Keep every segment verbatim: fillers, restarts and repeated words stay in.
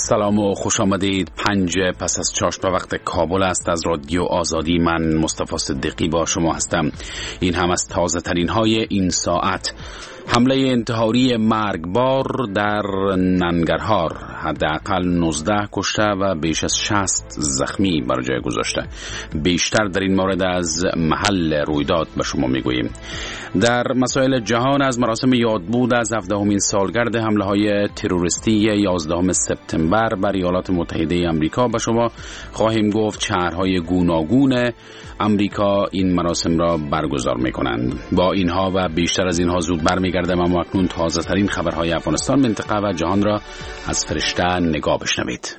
سلام و خوش آمدید. پنج پس از چاشت وقت کابل است. از رادیو آزادی من مصطفی صدیقی با شما هستم. این هم از تازه ترین های این ساعت. حمله انتحاری مرگبار در ننگرهار، حداقل نوزده کشته و بیش از شصت زخمی بر جای گذاشته. بیشتر در این مورد از محل رویداد به شما میگوییم. در مسائل جهان، از مراسم یادبود از هفدهمین سالگرد حمله های تروریستی یازدهم سپتامبر بر ایالات متحده آمریکا به شما خواهیم گفت. شهرهای گوناگون امریکا این مراسم را برگزار میکنند. با اینها و بیشتر از اینها زود برمیگردم، اما اکنون تازه ترین خبرهای افغانستان، منطقه و جهان را از فرشته نگاه بشنوید.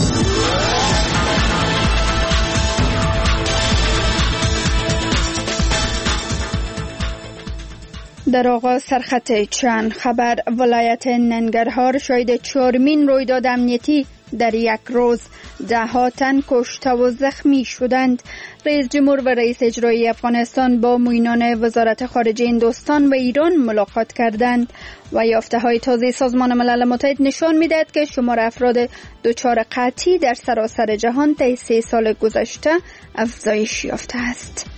در آغاز سرخط چند خبر. ولایت ننگرهار شاهد چهارمین رویداد امنیتی در یک روز. ده ها تن کشته و زخمی شدند. رئیس جمهور و رئیس اجرایی افغانستان با معینان وزارت خارجه هندوستان و ایران ملاقات کردند و یافته های تازه سازمان ملل متحد نشان می‌دهد که شمار افراد دچار قحطی در سراسر جهان طی سه سال گذشته افزایش یافته است.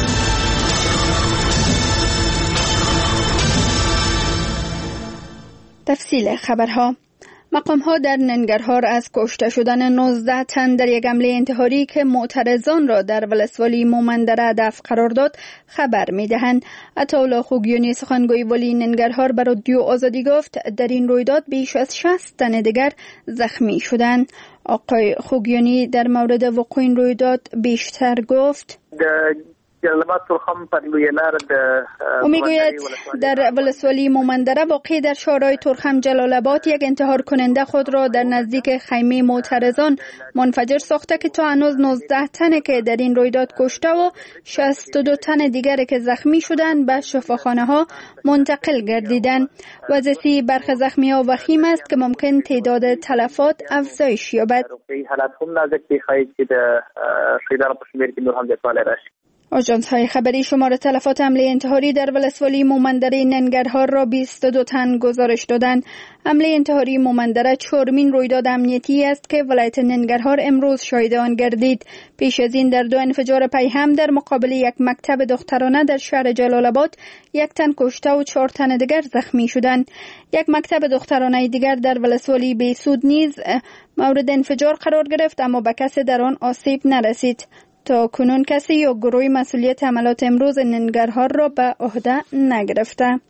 تفصیل خبرها. مقام‌ها در ننگرهار از کشته شدن نوزده تن در یک حمله انتحاری که معترضان را در ولسوالی مومندره هدف قرار داد خبر می‌دهند. عطاالله خوگیانی سخنگوی ولی ننگرهار بر رادیو آزادی گفت در این رویداد بیش از شصت تن دیگر زخمی شدند. آقای خوگیانی در مورد وقوع این رویداد بیشتر گفت: او میگوید در ولسوالی مومندره واقع در شورای ترخم جلال آباد یک انتحار کننده خود را در نزدیک خیمه معترضان منفجر ساخته که تا هنوز نوزده تن که در این رویداد کشته و شصت و دو تن دیگر که زخمی شدند به شفاخانه ها منتقل گردیدند. وضعیت برخی زخمی ها وخیم است که ممکن تعداد تلفات افزایش یابد. آژانس های خبری شمار تلفات حمله انتحاری در ولسوالی مومندره ننگرهار را بیست و دو تن گزارش دادند. حمله انتحاری مومندره چهارمین رویداد امنیتی است که ولایت ننگرهار امروز شاهد آن گردید. پیش از این در دو انفجار پیهم در مقابل یک مکتب دخترانه در شهر جلال آباد یک تن کشته و چهار تن دیگر زخمی شدند. یک مکتب دخترانه دیگر در ولسوالی بیسود نیز مورد انفجار قرار گرفت، اما به کسی در آن آسیب نرسید. تا کنون کسی یا گروهی مسئولیت حملات امروز ننگرهار را به عهده نگرفته.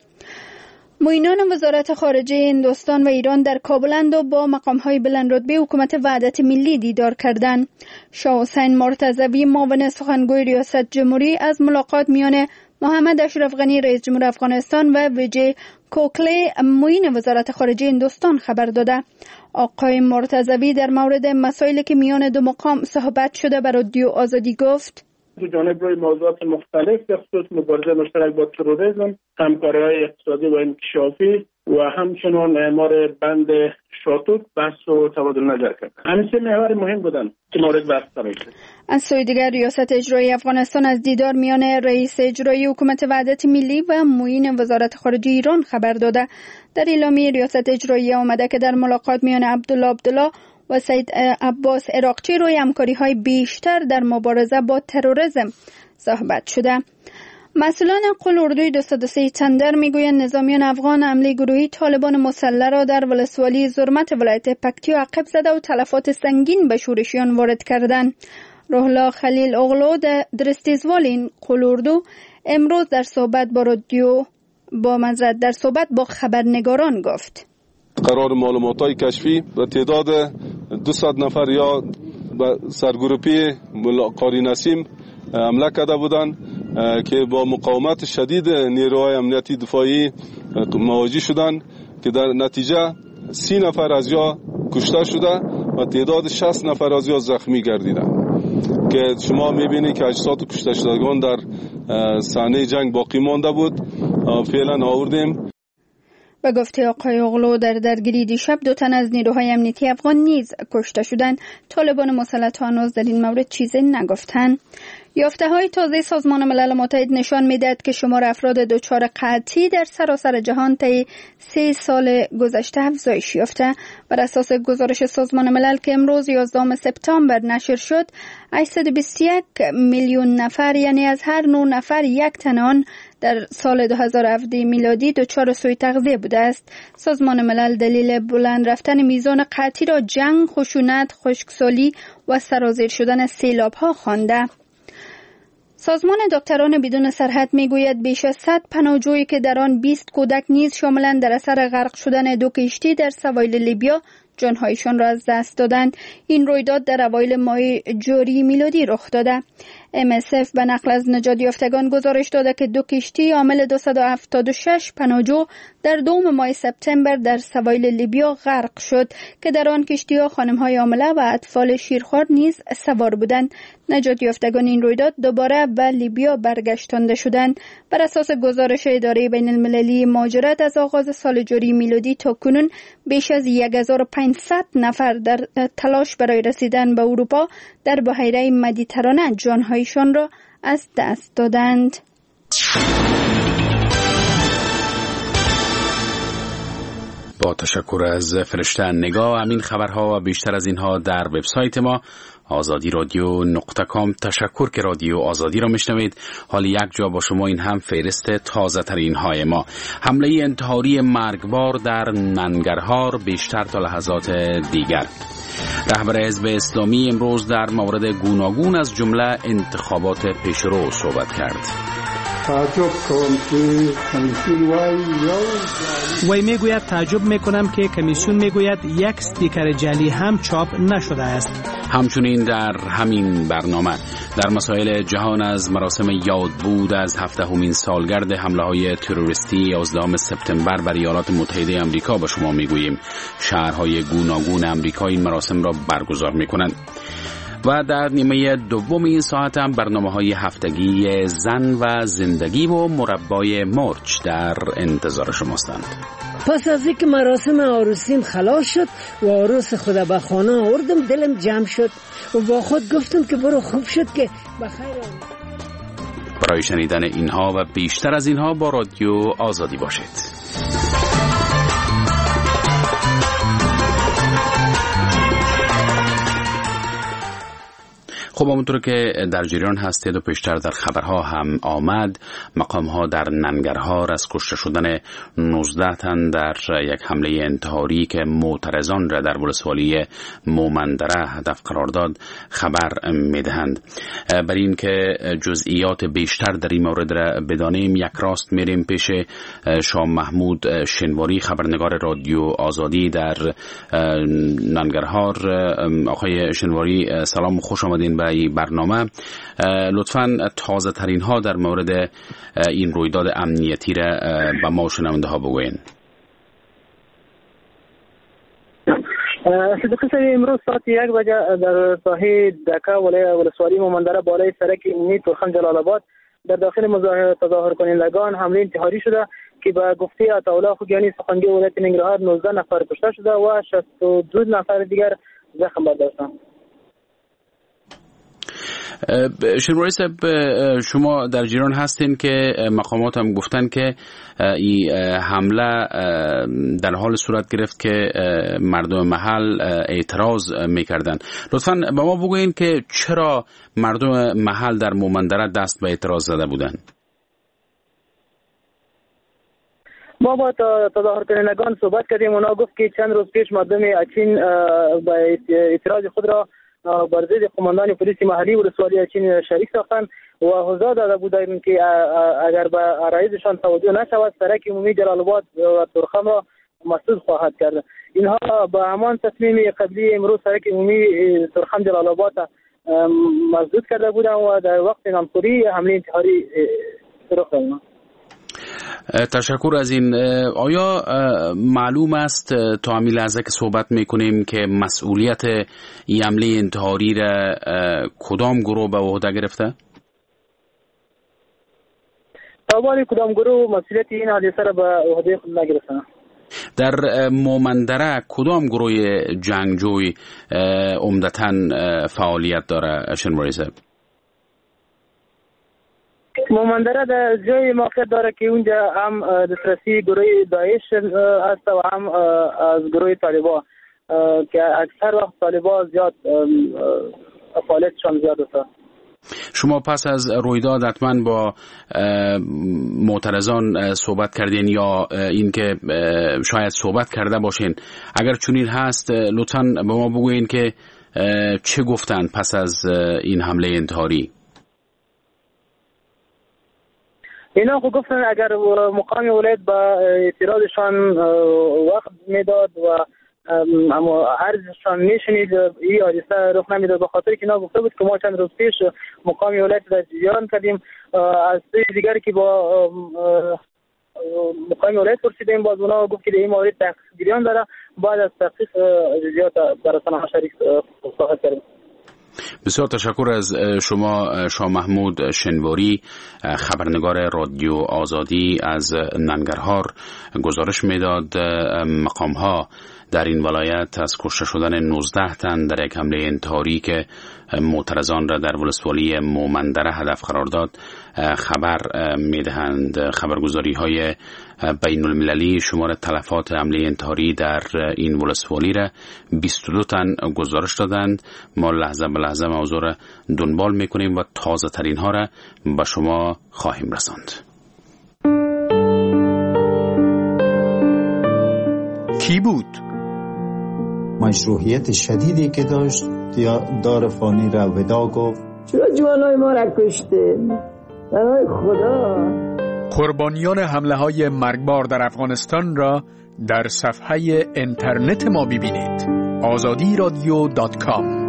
معینان وزارت خارجه هندوستان و ایران در کابلند و با مقام‌های بلندرتبه حکومت وحدت ملی دیدار کردند. شاه حسین مرتضوی معاون سخنگوی ریاست جمهوری از ملاقات میان محمد اشرف غنی رئیس جمهور افغانستان و ویجی کوکلی معین وزارت خارجه هندوستان خبر داده. آقای مرتضوی در مورد مسائلی که میان دو مقام صحبت شده بر رادیو آزادی گفت: دو جانب روی موضوعات مختلف به خصوص مبارزه مشترک با تروریسم، همکاری‌های اقتصادی و انکشافی و همچنین اعمار بند شاتوت بحث و تبادل نظر کرد. همین سه محور مهم بودند که مورد بحث قرار گرفت. از سوی دیگر ریاست اجرایی افغانستان از دیدار میان رئیس اجرایی حکومت وحدت ملی و معین وزارت خارجه ایران خبر داده. در اعلامیه ریاست اجرایی آمده که در ملاقات میان عبدالله عبدالله و سید عباس عراقچی روی همکاری‌های بیشتر در مبارزه با تروریسم صحبت شده. مسئولان قل اردوی دویست و سه تندر میگویند نظامیان افغان حمله گروهی طالبان مسلح را در ولسوالی زرمت ولایت پکتیا عقب زده و تلفات سنگین به شورشیان وارد کردند. روح الله خلیل اغلو در استیزوال این قل اردو امروز در صحبت با رادیو با مزرعه در صحبت با خبرنگاران گفت: قرار معلومات‌های کشفی و تعداد دویست نفر یا به سرگروپی قاری نسیم حمله کرده بودند که با مقاومت شدید نیروهای امنیتی دفاعی مواجه شدند که در نتیجه سی نفر از یا کشته شده و تعداد شصت نفر از یا زخمی گردیدند که شما می‌بینید که اجساد کشته شدگان در صحنه جنگ باقی مانده بود. فعلا آوردیم. به گفته آقای اغلو در درگیری دیشب دو تن از نیروهای امنیتی افغان نیز کشته شدند. طالبان مسلح تا هنوز در این مورد چیزی نگفتند. یافته های تازه سازمان ملل متحد نشان می‌دهد که شمار افراد دچار قحطی در سراسر جهان طی سه سال گذشته افزایش یافته. بر اساس گزارش سازمان ملل که امروز یازدهم سپتامبر نشر شد، هشتصد و بیست و یک میلیون نفر، یعنی از هر نه نفر یک تن آن در سال دو هزار و هفده میلادی دچار سوء تغذیه بوده است. سازمان ملل دلیل بلند رفتن میزان قحطی را جنگ، خشونت، خشکسالی و سرازیر شدن سیلاب‌ها خوانده. سازمان دکتران بدون سرحد میگوید بیش از صد پناهجویی که در آن بیست کودک نیز شاملند در اثر غرق شدن دو کشتی در سواحل لیبیا جانهایشان را از دست دادند. این رویداد در اوایل ماه جاری میلادی رخ داده. ام اس اف به نقل از نجات یافتگان گزارش داده که دو کشتی حامل دویست و هفتاد و شش پناهجو در دوم ماه سپتامبر در سواحل لیبیا غرق شد که در آن کشتی‌ها خانم‌های حامله و اطفال شیرخوار نیز سوار بودند. نجات یافتگان این رویداد دوباره به لیبیا برگشتانده شدند. بر اساس گزارش اداره بین المللی مهاجرت، از آغاز سال جاری میلادی تا کنون بیش از هزار و پانصد نفر در تلاش برای رسیدن به اروپا در بحیره مدیترانه جانهایشان را از دست دادند. با تشکر از فرشته نگاه. همین خبرها و بیشتر از اینها در وبسایت ما آزادی رادیو نقطه کام. تشکر که رادیو آزادی را میشنوید. حال یک جا با شما این هم فهرست تازه ترین های ما. حمله انتحاری مرگبار در ننگرهار بیشتر تا لحظات دیگر. رهبر حزب اسلامی امروز در مورد گوناگون از جمله انتخابات پیشرو صحبت کرد. تعجب کنم که کمیسیون وای میگوید تعجب میکنم که کمیسیون میگوید یک استیکر جعلی هم چاپ نشده است. همچنین در همین برنامه در مسائل جهان از مراسم یادبود از هفدهمین سالگرد حمله های تروریستی یازدهم سپتامبر بر ایالات متحده آمریکا به شما میگوییم. شهرهای گوناگون آمریکا این مراسم را برگزار میکنند. و در نیمه دوم این ساعت هم برنامه‌های هفتگی زن و زندگی و مربای مرچ در انتظار شماستند. پس از اینکه مراسم عروسیم خلاص شد و عروس خدا به خانه آوردم، دلم جمع شد و با خود گفتم که برو خوب شد که بخیر. برای شنیدن اینها و بیشتر از اینها با رادیو آزادی باشید. خب همونطور که در جریان هستید و پیشتر در خبرها هم آمد، مقام‌ها در ننگرهار از کشته شدن نوزده تن در یک حمله انتحاری که معترضان را در ولسوالی مومندره هدف قرار داد خبر میدهند. بر این که جزئیات بیشتر در این مورد را بدانیم، یک راست میریم پیش شاه محمود شنواری، خبرنگار رادیو آزادی در ننگرهار. آقای شنواری سلام و خوش آمدین به این برنامه. لطفاً تازه ترین ها در مورد این رویداد امنیتی را به ما شنونده ها بگوین. صدق سوی امروز ساعت یک بجه در ساحه دکه ولسوالی مومندره بالای سرک عمومی تورخم جلال آباد در داخل تظاهر کنندگان حمله انتحاری شده که به گفته عطاالله خوگیانی سخنگوی ولایت ننگرهار نوزده نفر کشته شده و شصت و دو نفر دیگر زخم برداشتند. شنواری صاحب، شما در جریان هستین که مقامات هم گفتن که این حمله در حال صورت گرفت که مردم محل اعتراض میکردن. لطفاً به ما بگوین که چرا مردم محل در مومندره دست به اعتراض زده بودن؟ ما با تظاهر کنندگان صحبت کردیم. اونا گفت که چند روز پیش مردم اچین به اعتراض خود را بر ضد قماندان پلیس محلی ولسوالی اچین شریک ساختند و هشدار داده بودند که اگر به عرایضشان توجه نشود سرک عمومی جلال آباد و تورخم را مسدود خواهد کرد. اینها به همان تصمیم قبلی امروز سرک عمومی تورخم جلال آباد مسدود کرده بودند و در وقت نامخوری حمله انتحاری رخ داد. تشکر از این. آیا معلوم است تا همین لحظه که صحبت میکنیم که مسئولیت این حمله انتحاری را کدام گروه به عهده گرفته؟ طبعا کدام گروه مسئولیت این حادثه را به عهده خود نگرفته. در مومندره کدام گروه جنگجوی عمدتاً فعالیت داره شنواری صاحب؟ مومندره در جای موقعیت داره که اونجا هم دسترسی گروه داعش است و هم از گروه طالبان که اکثر وقت طالبان زیاد فعالیتشان زیاد است. شما پس از رویداد حتما با معترضان صحبت کردین یا اینکه شاید صحبت کرده باشین؟ اگر چنین هست لطفاً به ما بگوین که چه گفتن پس از این حمله انتحاری؟ اینا خود گفتن اگر مقام ولایت با اعتراضشان وقت میداد و اما عرضشان میشنید این حادثه رخ نمیداد، به خاطر که اینا گفته بود که ما چند روز پیش مقام ولایت را جریان کردیم. از دیگری که با مقام ولایت پرسیدیم، باز اونا گفت که این مورد تحقیق جریان داره، بعد از تحقیق جزئیات در رسانه‌ها شریک صحبت کردیم. بسیار تشکر از شما شاه محمود شنواری، خبرنگار رادیو آزادی از ننگرهار. گزارش میداد مقام‌ها در این ولایت از کشته شدن نوزده تن در یک حمله انتحاری که معترضان را در ولسوالی مومندره هدف قرار داد خبر میدهند. خبرگزاری های بین المللی شمار تلفات حمله انتحاری در این ولسوالی را بیست و دو تن گزارش دادند. ما لحظه به لحظه موضوع را دنبال میکنیم و تازه ترین ها را به شما خواهیم رساند. کی بود؟ مشروعیت شدیدی که داشت دار فانی را ودا گفت. چرا جوانای ما را کشته؟ برای خدا. قربانیان حمله های مرگبار در افغانستان را در صفحه اینترنت ما ببینید. آزادی رادیو دات کام.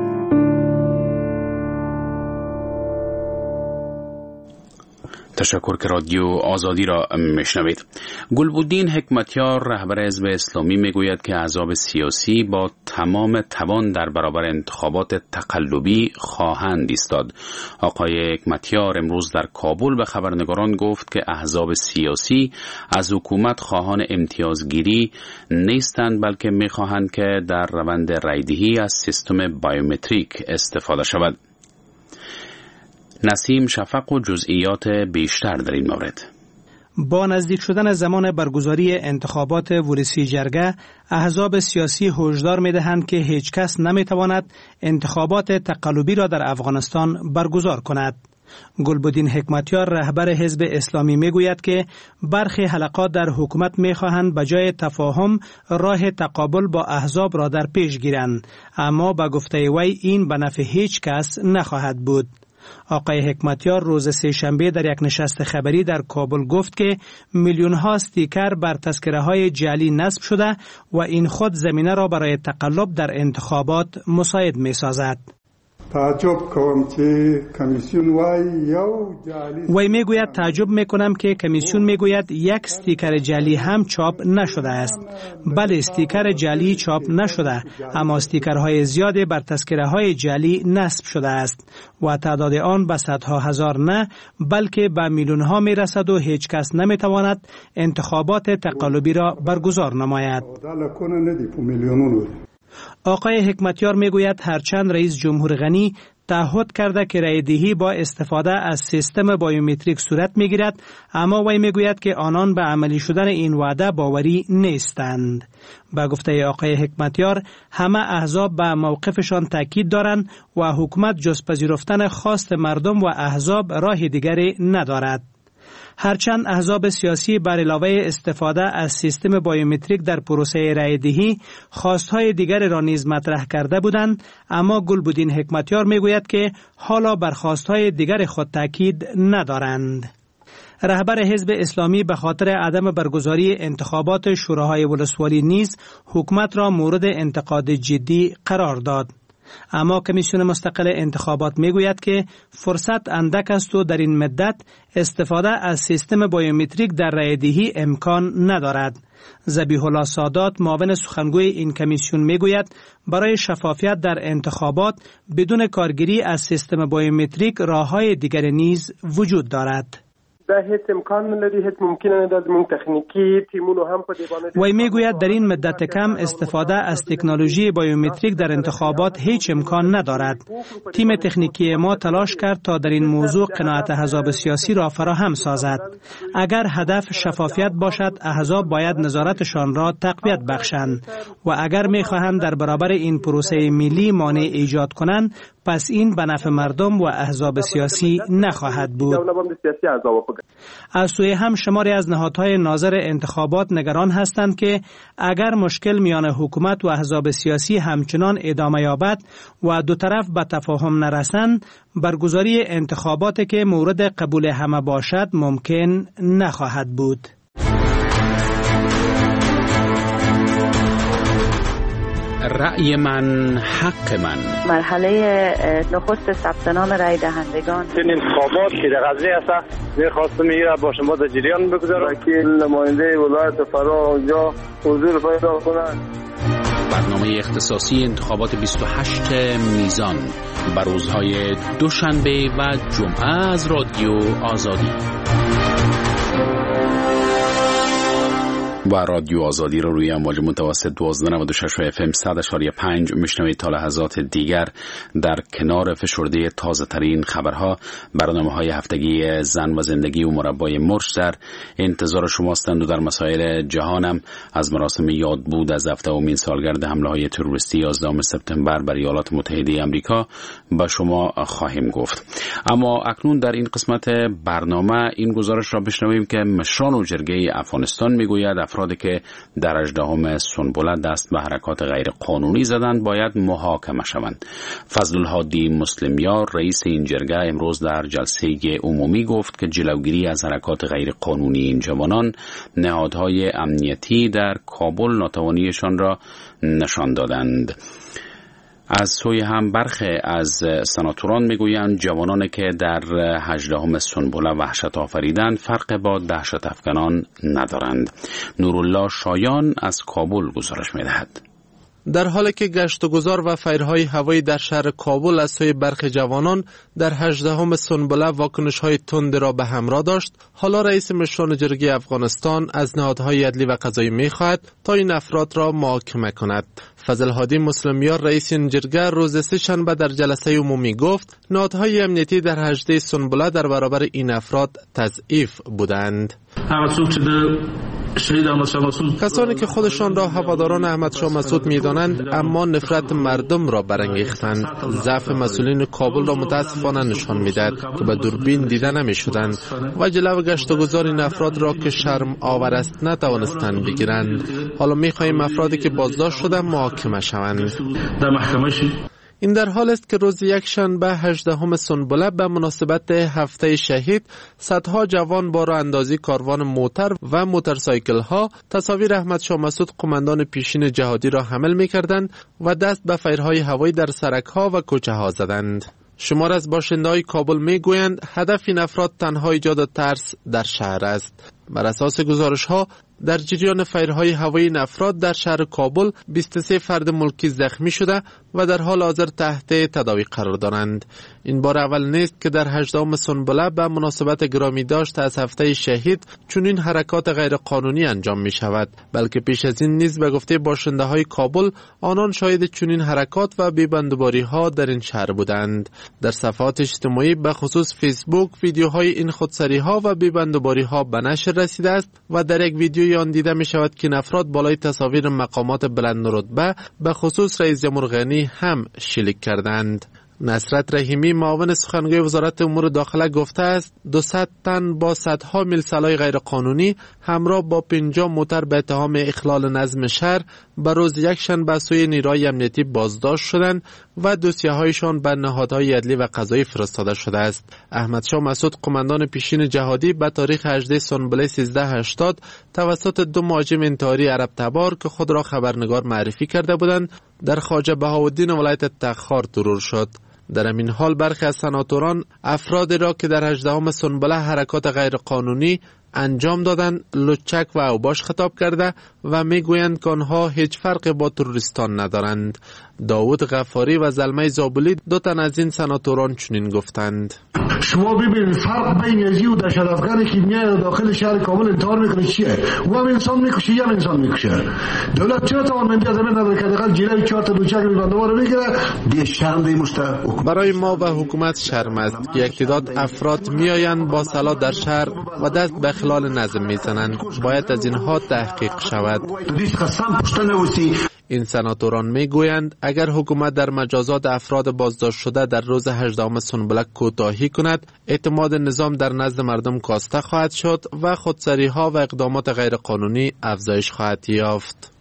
تشکر که رادیو آزادی را میشنوید. گلبدین حکمتیار رهبر حزب اسلامی میگوید که احزاب سیاسی با تمام توان در برابر انتخابات تقلبی خواهند ایستاد. آقای حکمتیار امروز در کابل به خبرنگاران گفت که احزاب سیاسی از حکومت خواهان امتیازگیری نیستند، بلکه میخواهند که در روند رایدهی از سیستم بایومتریک استفاده شود. نسیم شفق و جزئیات بیشتر در این مورد. با نزدیک شدن زمان برگزاری انتخابات ولسی جرگه، احزاب سیاسی هشدار می‌دهند که هیچ کس نمی‌تواند انتخابات تقلبی را در افغانستان برگزار کند. گلبدین حکمتیار رهبر حزب اسلامی میگوید که برخی حلقات در حکومت میخواهند به جای تفاهم راه تقابل با احزاب را در پیش گیرند، اما به گفته وی این به نفع هیچ کس نخواهد بود. آقای حکمتیار روز سه شنبه در یک نشست خبری در کابل گفت که میلیون ها استیکر بر تذکره های جعلی نصب شده و این خود زمینه را برای تقلب در انتخابات مساعد می سازد. تعجب کوم که کمیسیون وای یو جعلی وی میگوید تعجب میکنم که کمیسیون میگوید یک استیکر جعلی هم چاپ نشده است. بله، استیکر جعلی چاپ نشده، اما استیکرهای زیاد بر تذکره های جعلی نصب شده است و تعداد آن به صدها هزار نه بلکه به میلیون ها میرسد و هیچ کس نمیتواند انتخابات تقلبی را برگزار نماید. آقای حکمتیار میگوید هرچند رئیس جمهور غنی تعهد کرده که رایدهی با استفاده از سیستم بایومتریک صورت میگیرد، اما وی میگوید که آنان به عملی شدن این وعده باوری نیستند. با گفته آقای حکمتیار همه احزاب به موقفشان تاکید دارند و حکومت جز پذیرفتن خواست مردم و احزاب راه دیگری ندارد. هرچند احزاب سیاسی بر علاوه استفاده از سیستم بایومتریک در پروسه رایدهی خواستهای دیگر را نیز مطرح کرده بودند، اما گلبدین حکمتیار میگوید که حالا بر خواستهای دیگر خود تاکید ندارند. رهبر حزب اسلامی به خاطر عدم برگزاری انتخابات شوراهای ولسوالی نیز حکومت را مورد انتقاد جدی قرار داد. اما کمیسیون مستقل انتخابات میگوید که فرصت اندک است و در این مدت استفاده از سیستم بایومتریک در رایدهی امکان ندارد. ذبیح الله سادات معاون سخنگوی این کمیسیون میگوید برای شفافیت در انتخابات بدون کارگیری از سیستم بایومتریک راههای دیگر نیز وجود دارد. ده هیچ امکان نداری، هیچ ممکن نداری من تکنیکی تیمونو هم خود دیوانه. وی میگوید در این مدت کم استفاده از تکنولوژی بایومتریک در انتخابات هیچ امکان ندارد. تیم تکنیکی ما تلاش کرد تا در این موضوع قناعت احزاب سیاسی را فراهم سازد. اگر هدف شفافیت باشد، احزاب باید نظارتشان را تقویت بخشند و اگر میخواهند در برابر این پروسه ملی مانع ایجاد کنند، پس این به نفع مردم و احزاب سیاسی نخواهد بود. از سوی هم شماری از نهادهای ناظر انتخابات نگران هستند که اگر مشکل میان حکومت و احزاب سیاسی همچنان ادامه یابد و دو طرف به تفاهم نرسند، برگزاری انتخاباتی که مورد قبول همه باشد ممکن نخواهد بود. رأی من حق من. مرحله نخست ثبت نام رأی دهندگان. این انتخابات که در قضیه است می‌خواستم میره با شما در جریان بگذارم. وکیل نماینده ولایت فرا اونجا حضور پیدا کنند. برنامه اختصاصی انتخابات بیست و هشت میزان بر روزهای دوشنبه و جمعه از رادیو آزادی. و رادیو آزادی رو روی امواج متوسط دوازده نود و شش و اف ام صد و پنج میشنوید تا لحظات دیگر در کنار فشرده تازه ترین خبرها. برنامه های هفتگی زن و زندگی و مربای مرش در انتظار شماستند و در مسائل جهانم از مراسم یاد بود از هفتمین سالگرد حمله های تروریستی یازدهم سپتامبر بر ایالات متحده آمریکا با شما خواهیم گفت. اما اکنون در این قسمت برنامه این گزارش را بشنویم که مشران و جرگه افغانستان میگوید افرادی که در هجدهم سنبله دست به حرکات غیر قانونی زدند باید محاکمه شوند. فضل الهادی مسلمیار رئیس این جرگه امروز در جلسه عمومی گفت که جلوگیری از حرکات غیر قانونی این جوانان نهادهای امنیتی در کابل ناتوانیشان را نشان دادند. از سوی هم برخی از سناتوران میگویند جوانانی که در هجدهم سنبله وحشت آفریدند فرق با دهشت افکنان ندارند. نورالله شایان از کابل گزارش میدهد. در حالی که گشت و گذار و فیرهای هوایی در شهر کابل از سوی برخی جوانان در هجدهم سنبله واکنش‌های تند را به همراه داشت، حالا رئیس مشران جرگه افغانستان از نهادهای عدلی و قضایی می‌خواهد تا این افراد را محاکمه کند. فضل هادی مسلمیار رئیس این جرگه روز سه شنبه در جلسه عمومی گفت نهادهای امنیتی در هجده سنبله در برابر این افراد تضعیف بودند. کسانی که خودشان را هواداران احمد شاه مسعود می‌دانند اما نفرت مردم را برانگیختند. ضعف مسئولین کابل را متاسفانه نشان می‌دهد که به دوربین دیده نمی‌شدند و جلو گشت و گذار این افراد را که شرم آور است نتوانستند بگیرند. حالا می‌خواهیم افرادی که بازداشت شدند محاکمه شوند. در محکمه این در حال است که روز یک شنبه هجدهم سنبله به مناسبت هفته شهید صدها جوان با راه اندازی کاروان موتر و موتورسایکل ها تصاویر احمد شاه مسعود قماندان پیشین جهادی را حمل می کردند و دست به فیرهای هوایی در سرک ها و کوچه ها زدند. شمار از باشنده های کابل می گویند هدف این افراد تنها ایجاد ترس در شهر است. بر اساس گزارش ها در جریان فیرهای هوایی این افراد در شهر کابل بیست و سه فرد ملکی زخمی شده و در حال حاضر تحت تداوی قرار دارند. این بار اول نیست که در هجدهم سنبله به مناسبت گرامی داشت از هفته شهید چنین حرکات غیر قانونی انجام می شود، بلکه پیش از این نیز به گفته باشنده های کابل آنان شاهد چنین حرکات و بی‌بندوباری ها در این شهر بودند. در صفحات اجتماعی به خصوص فیسبوک ویدیوهای این خودسری ها و بی‌بندوباری ها به نشر رسیده است و در یک ویدیوی آن دیده می شود که افراد بالای تصاویر مقامات بلند رتبه به خصوص رئیس جمهور غنی هم شلیک کردند. نصرت رحیمی معاون سخنگوی وزارت امور داخله گفته است دویست تن با صدها میل سلاح غیر قانونی همراه با پنجاه موتر به اتهام اخلال نظم شهر به روز یک شنبه سوی نیروهای امنیتی بازداشت شدند و دوسیه هایشان به نهادهای عدلی و قضایی فرستاده شده است. احمد شاه مسعود قماندان پیشین جهادی به تاریخ هجده سنبله سیزده هشتاد توسط دو مهاجم انتحاری عرب تبار که خود را خبرنگار معرفی کرده بودند در خواجه بهاءالدین ولایت تخار ترور شد. در این حال برخی از سناتوران افرادی را که در هجدهم سنبله حرکات غیر قانونی انجام دادن لچک و اوباش خطاب کرده و میگویند که آنها هیچ فرقی با تروریستان ندارند. داود غفاری و زلمه زابلی دو تن از این سناتوران چنین گفتند. شما ببینید فرق بین ازی و دهشت‌افغانی که میاد داخل شهر کابل انتحار میکنه چیه؟ و هم انسان میکشه یا انسان میکشه. دولت چرا توان میاد زمین نداره که داخل جلوی چهار تا لچک میبنده رو میگیره؟ بی شرم دیمشته. برای ما و حکومت شرم است که یک تعداد افراد میآیند با سلاح در شهر و دست به خلال نظم میزنند. باید از اینها تحقیق شود. این سناتوران میگویند اگر حکومت در مجازات افراد بازداشت شده در روز هجدهم سنبلک کوتاهی کند، اعتماد نظام در نزد مردم کاسته خواهد شد و خودسری ها و اقدامات غیر قانونی افزایش خواهد یافت.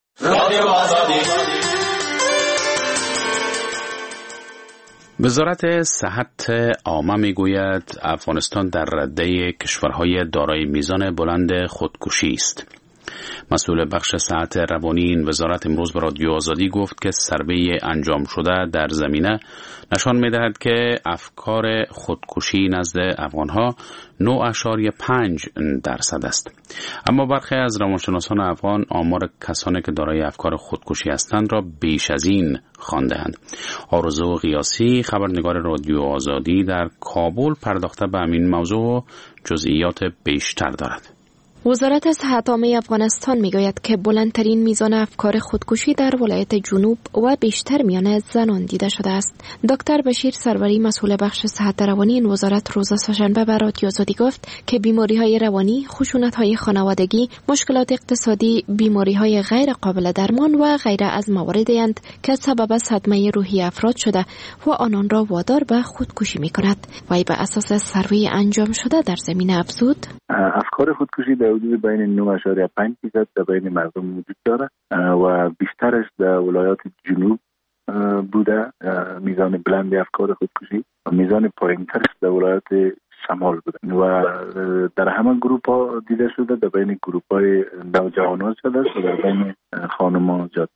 وزارت صحت عامه میگوید افغانستان در رده کشورهای دارای میزان بلند خودکشی است. مسئول بخش صحت روانی این وزارت امروز به رادیو آزادی گفت که سروی انجام شده در زمینه نشان می‌دهد که افکار خودکشی نزد افغانها نه اشاریه پنج درصد است. اما برخی از روانشناسان افغان آمار کسانی که دارای افکار خودکشی هستند را بیش از این خوانده‌اند. آرزو قیاسی خبرنگار رادیو آزادی در کابل پرداخته به همین موضوع جزئیات بیشتر دارد. وزارت صحت عامه افغانستان میگوید که بلندترین میزان افکار خودکشی در ولایت جنوب و بیشتر میان زنان دیده شده است. دکتر بشیر سروری مسئول بخش صحت روانی این وزارت روز سه‌شنبه به رادیو آزادی گفت که بیماری‌های روانی، خشونت‌های خانوادگی، مشکلات اقتصادی، بیماری‌های غیر قابل درمان و غیره از مواردی اند که سبب صدمه روحی افراد شده و آنان را وادار به خودکشی می‌کند. وی به اساس سروی انجام شده در زمینه افزود: افکار خودکشی در حدود بین نه اشاریه پنج درصد در بین مردم وجود داره و بیشترش در ولایات جنوب بوده، میزان بلند افکار خودکشی، و میزان پایینترش در ولایات شمال بوده و در همه گروپ ها دیده شده، در بین گروپ های نوجوانان شده و در بین خانمان جاده.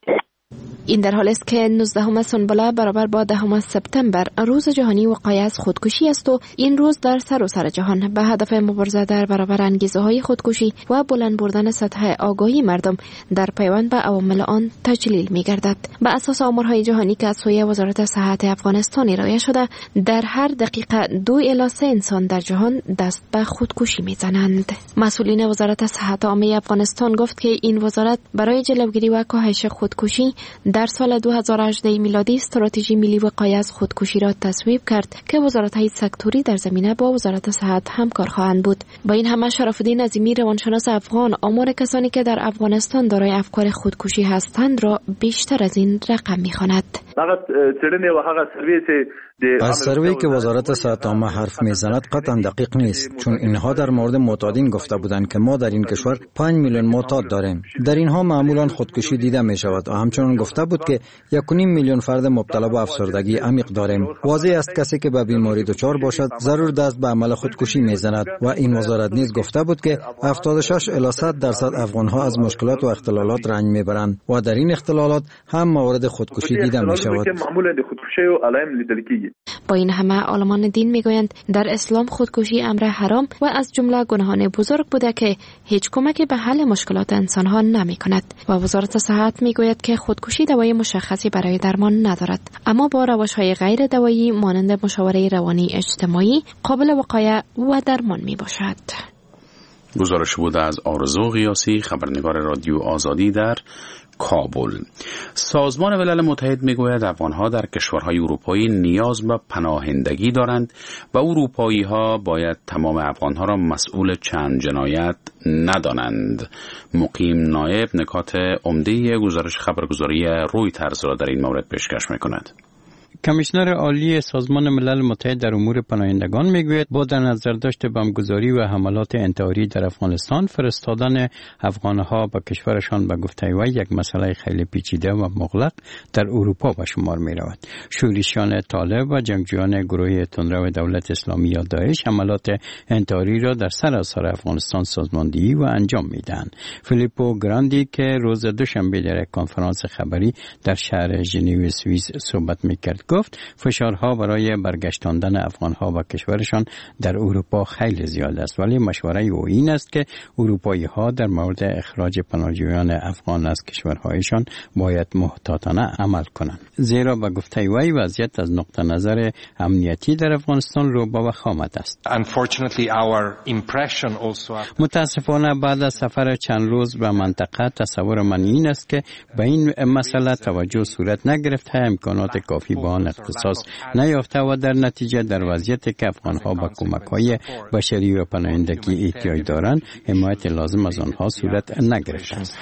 این در حالی است که نوزدهم سنبله برابر با دهم سپتامبر روز جهانی وقایع از خودکشی است و این روز در سراسر جهان به هدف مبارزه در برابر انگیزه‌های خودکشی و بلند بردن سطح آگاهی مردم در پیوند به عوامل آن تجلیل می‌گردد. به اساس آمارهای جهانی که از سوی وزارت صحت افغانستان ارائه شده، در هر دقیقه دو الی سه انسان در جهان دست به خودکشی می‌زنند. مسئولین وزارت صحت عامه افغانستان گفت که این وزارت برای جلوگیری و کاهش خودکشی در سال دو هزار و هجده میلادی استراتژی ملی وقایع از خودکشی را تصویب کرد که وزارت‌های سکتوری در زمینه با وزارت صحت همکار خواهند بود. با این همه شرف‌الدین عظیمی روانشناس افغان آمار کسانی که در افغانستان دارای افکار خودکشی هستند را بیشتر از این رقم می‌خواند. فقط چرنه و هغه سرویس از سروی که وزارت صحت عامه حرف میزند قطعا دقیق نیست، چون اینها در مورد معتادین گفته بودند که ما در این کشور پنج میلیون معتاد داریم. در اینها معمولا خودکشی دیده می شود و همچنان گفته بود که یک و نیم میلیون فرد مبتلا به افسردگی عمیق داریم. واضح است کسی که به بیماری دچار باشد ضرور دست به عمل خودکشی میزند و این وزارت نیز گفته بود که هفتاد و شش الی صد درصد افغانها از مشکلات و اختلالات رنج میبرند و در این اختلالات هم موارد خودکشی دیده می شود. با این همه عالمان دین میگویند در اسلام خودکشی امر حرام و از جمله گناهان بزرگ بوده که هیچ کمکی به حل مشکلات انسانها نمی کند و وزارت صحت میگوید که خودکشی دوای مشخصی برای درمان ندارد، اما با روش‌های غیر دوایی مانند مشاوره روانی اجتماعی قابل وقایع و درمان می باشد. گزارش بوده از آرزو قیاسی خبرنگار رادیو آزادی در کابل. سازمان ملل متحد میگوید افغانها در کشورهای اروپایی نیاز به پناهندگی دارند و اروپایی‌ها باید تمام افغانها را مسئول چند جنایت ندانند. مقیم نایب نکات عمده گزارش خبرگزاری رویترز را در این مورد پیشکش میکند. کمیشنر عالی سازمان ملل متحد در امور پناهندگان میگوید با در نظر داشت بمبگذاری و حملات انتحاری در افغانستان، فرستادن افغانها به کشورشان به گفته وی یک مسئله خیلی پیچیده و مغلق در اروپا به شمار می رود. شورشیان طالب و جنگجویان گروه تندرو دولت اسلامی یا داعش حملات انتحاری را در سراسر افغانستان سازماندهی و انجام میدهند. فیلیپو گراندی که روز دوشنبه در یک کنفرانس خبری در شهر ژنو سوئیس صحبت میکرد گفت فشارها برای برگشتاندن افغانها به کشورشان در اروپا خیلی زیاد است، ولی مشوره او این است که اروپایی ها در مورد اخراج پناهجویان افغان از کشورهایشان باید محتاطانه عمل کنند، زیرا به گفته وی وضعیت از نقطه نظر امنیتی در افغانستان رو به وخامت است. متاسفانه بعد از سفر چند روز به منطقه تصور من این است که به این مسئله توجه صورت نگرفته، امکانات کافی به آن اختصاص نیافته و در نتیجه در وضعیتی که افغانها به کمک‌های بشری و پناهندگی احتیاج دارند حمایت لازم از آنها صورت نگرفته است.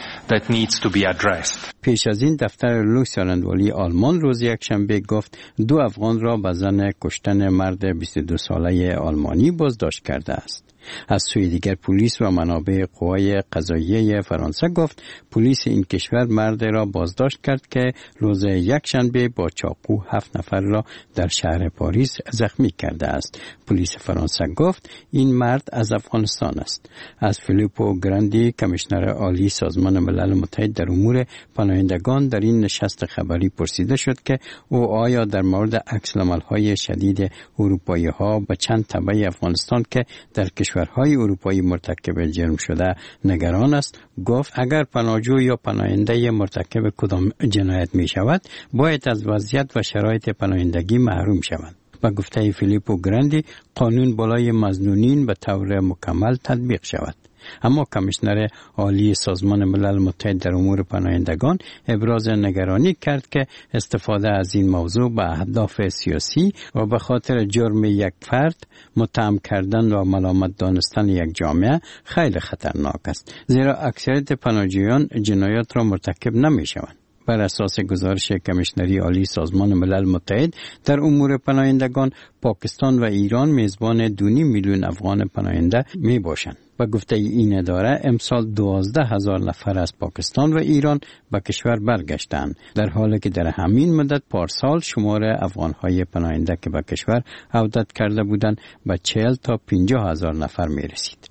پیش از این دفتر لوکس رانندوالی آلمان روز یکشنبه گفت دو افغان را به زن کشتن مرد بیست و دو ساله آلمانی بازداشت کرده است. از سوی دیگر پلیس و منابع قوای قضاییه فرانسه گفت پلیس این کشور مرد را بازداشت کرد که روز یکشنبه با چاقو هفت نفر را در شهر پاریس زخمی کرده است. پلیس فرانسه گفت این مرد از افغانستان است. از فیلیپو گراندی کمیشنر عالی سازمان ملل متحد در امور پناهندگان در این نشست خبری پرسیده شد که او آیا در مورد عکس‌العمل‌های شدید اروپایی‌ها به چند تبع افغانستان که در کشورهای اروپایی مرتکب جرم شده نگران است. گفت اگر پناهجو یا پناهنده مرتکب کدام جنایت می شود باید از وضعیت و شرایط پناهندگی محروم شود. با گفته فیلیپو گراندی قانون بالای مظنونین به طور مکمل تطبیق شود. اما کمیشنر عالی سازمان ملل متحد در امور پناهندگان ابراز نگرانی کرد که استفاده از این موضوع به اهداف سیاسی و به خاطر جرم یک فرد متهم کردن و ملامت دانستن یک جامعه خیلی خطرناک است، زیرا اکثریت پناهجویان جنایات را مرتکب نمی شوند. بر اساس گزارش کمیشنری عالی سازمان ملل متحد در امور پناهندگان، پاکستان و ایران میزبان دو میلیون افغان پناهنده می باشند. با گفته این اداره امسال دوازده هزار نفر از پاکستان و ایران به کشور برگشتند، در حالی که در همین مدت پارسال شمار افغانهای پناهنده که به کشور عودت کرده بودند به چهل تا پنجاه هزار نفر می رسید.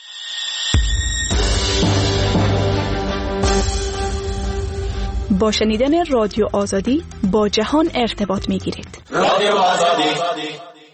با شنیدن رادیو آزادی با جهان ارتباط می گیرید. رادیو آزادی.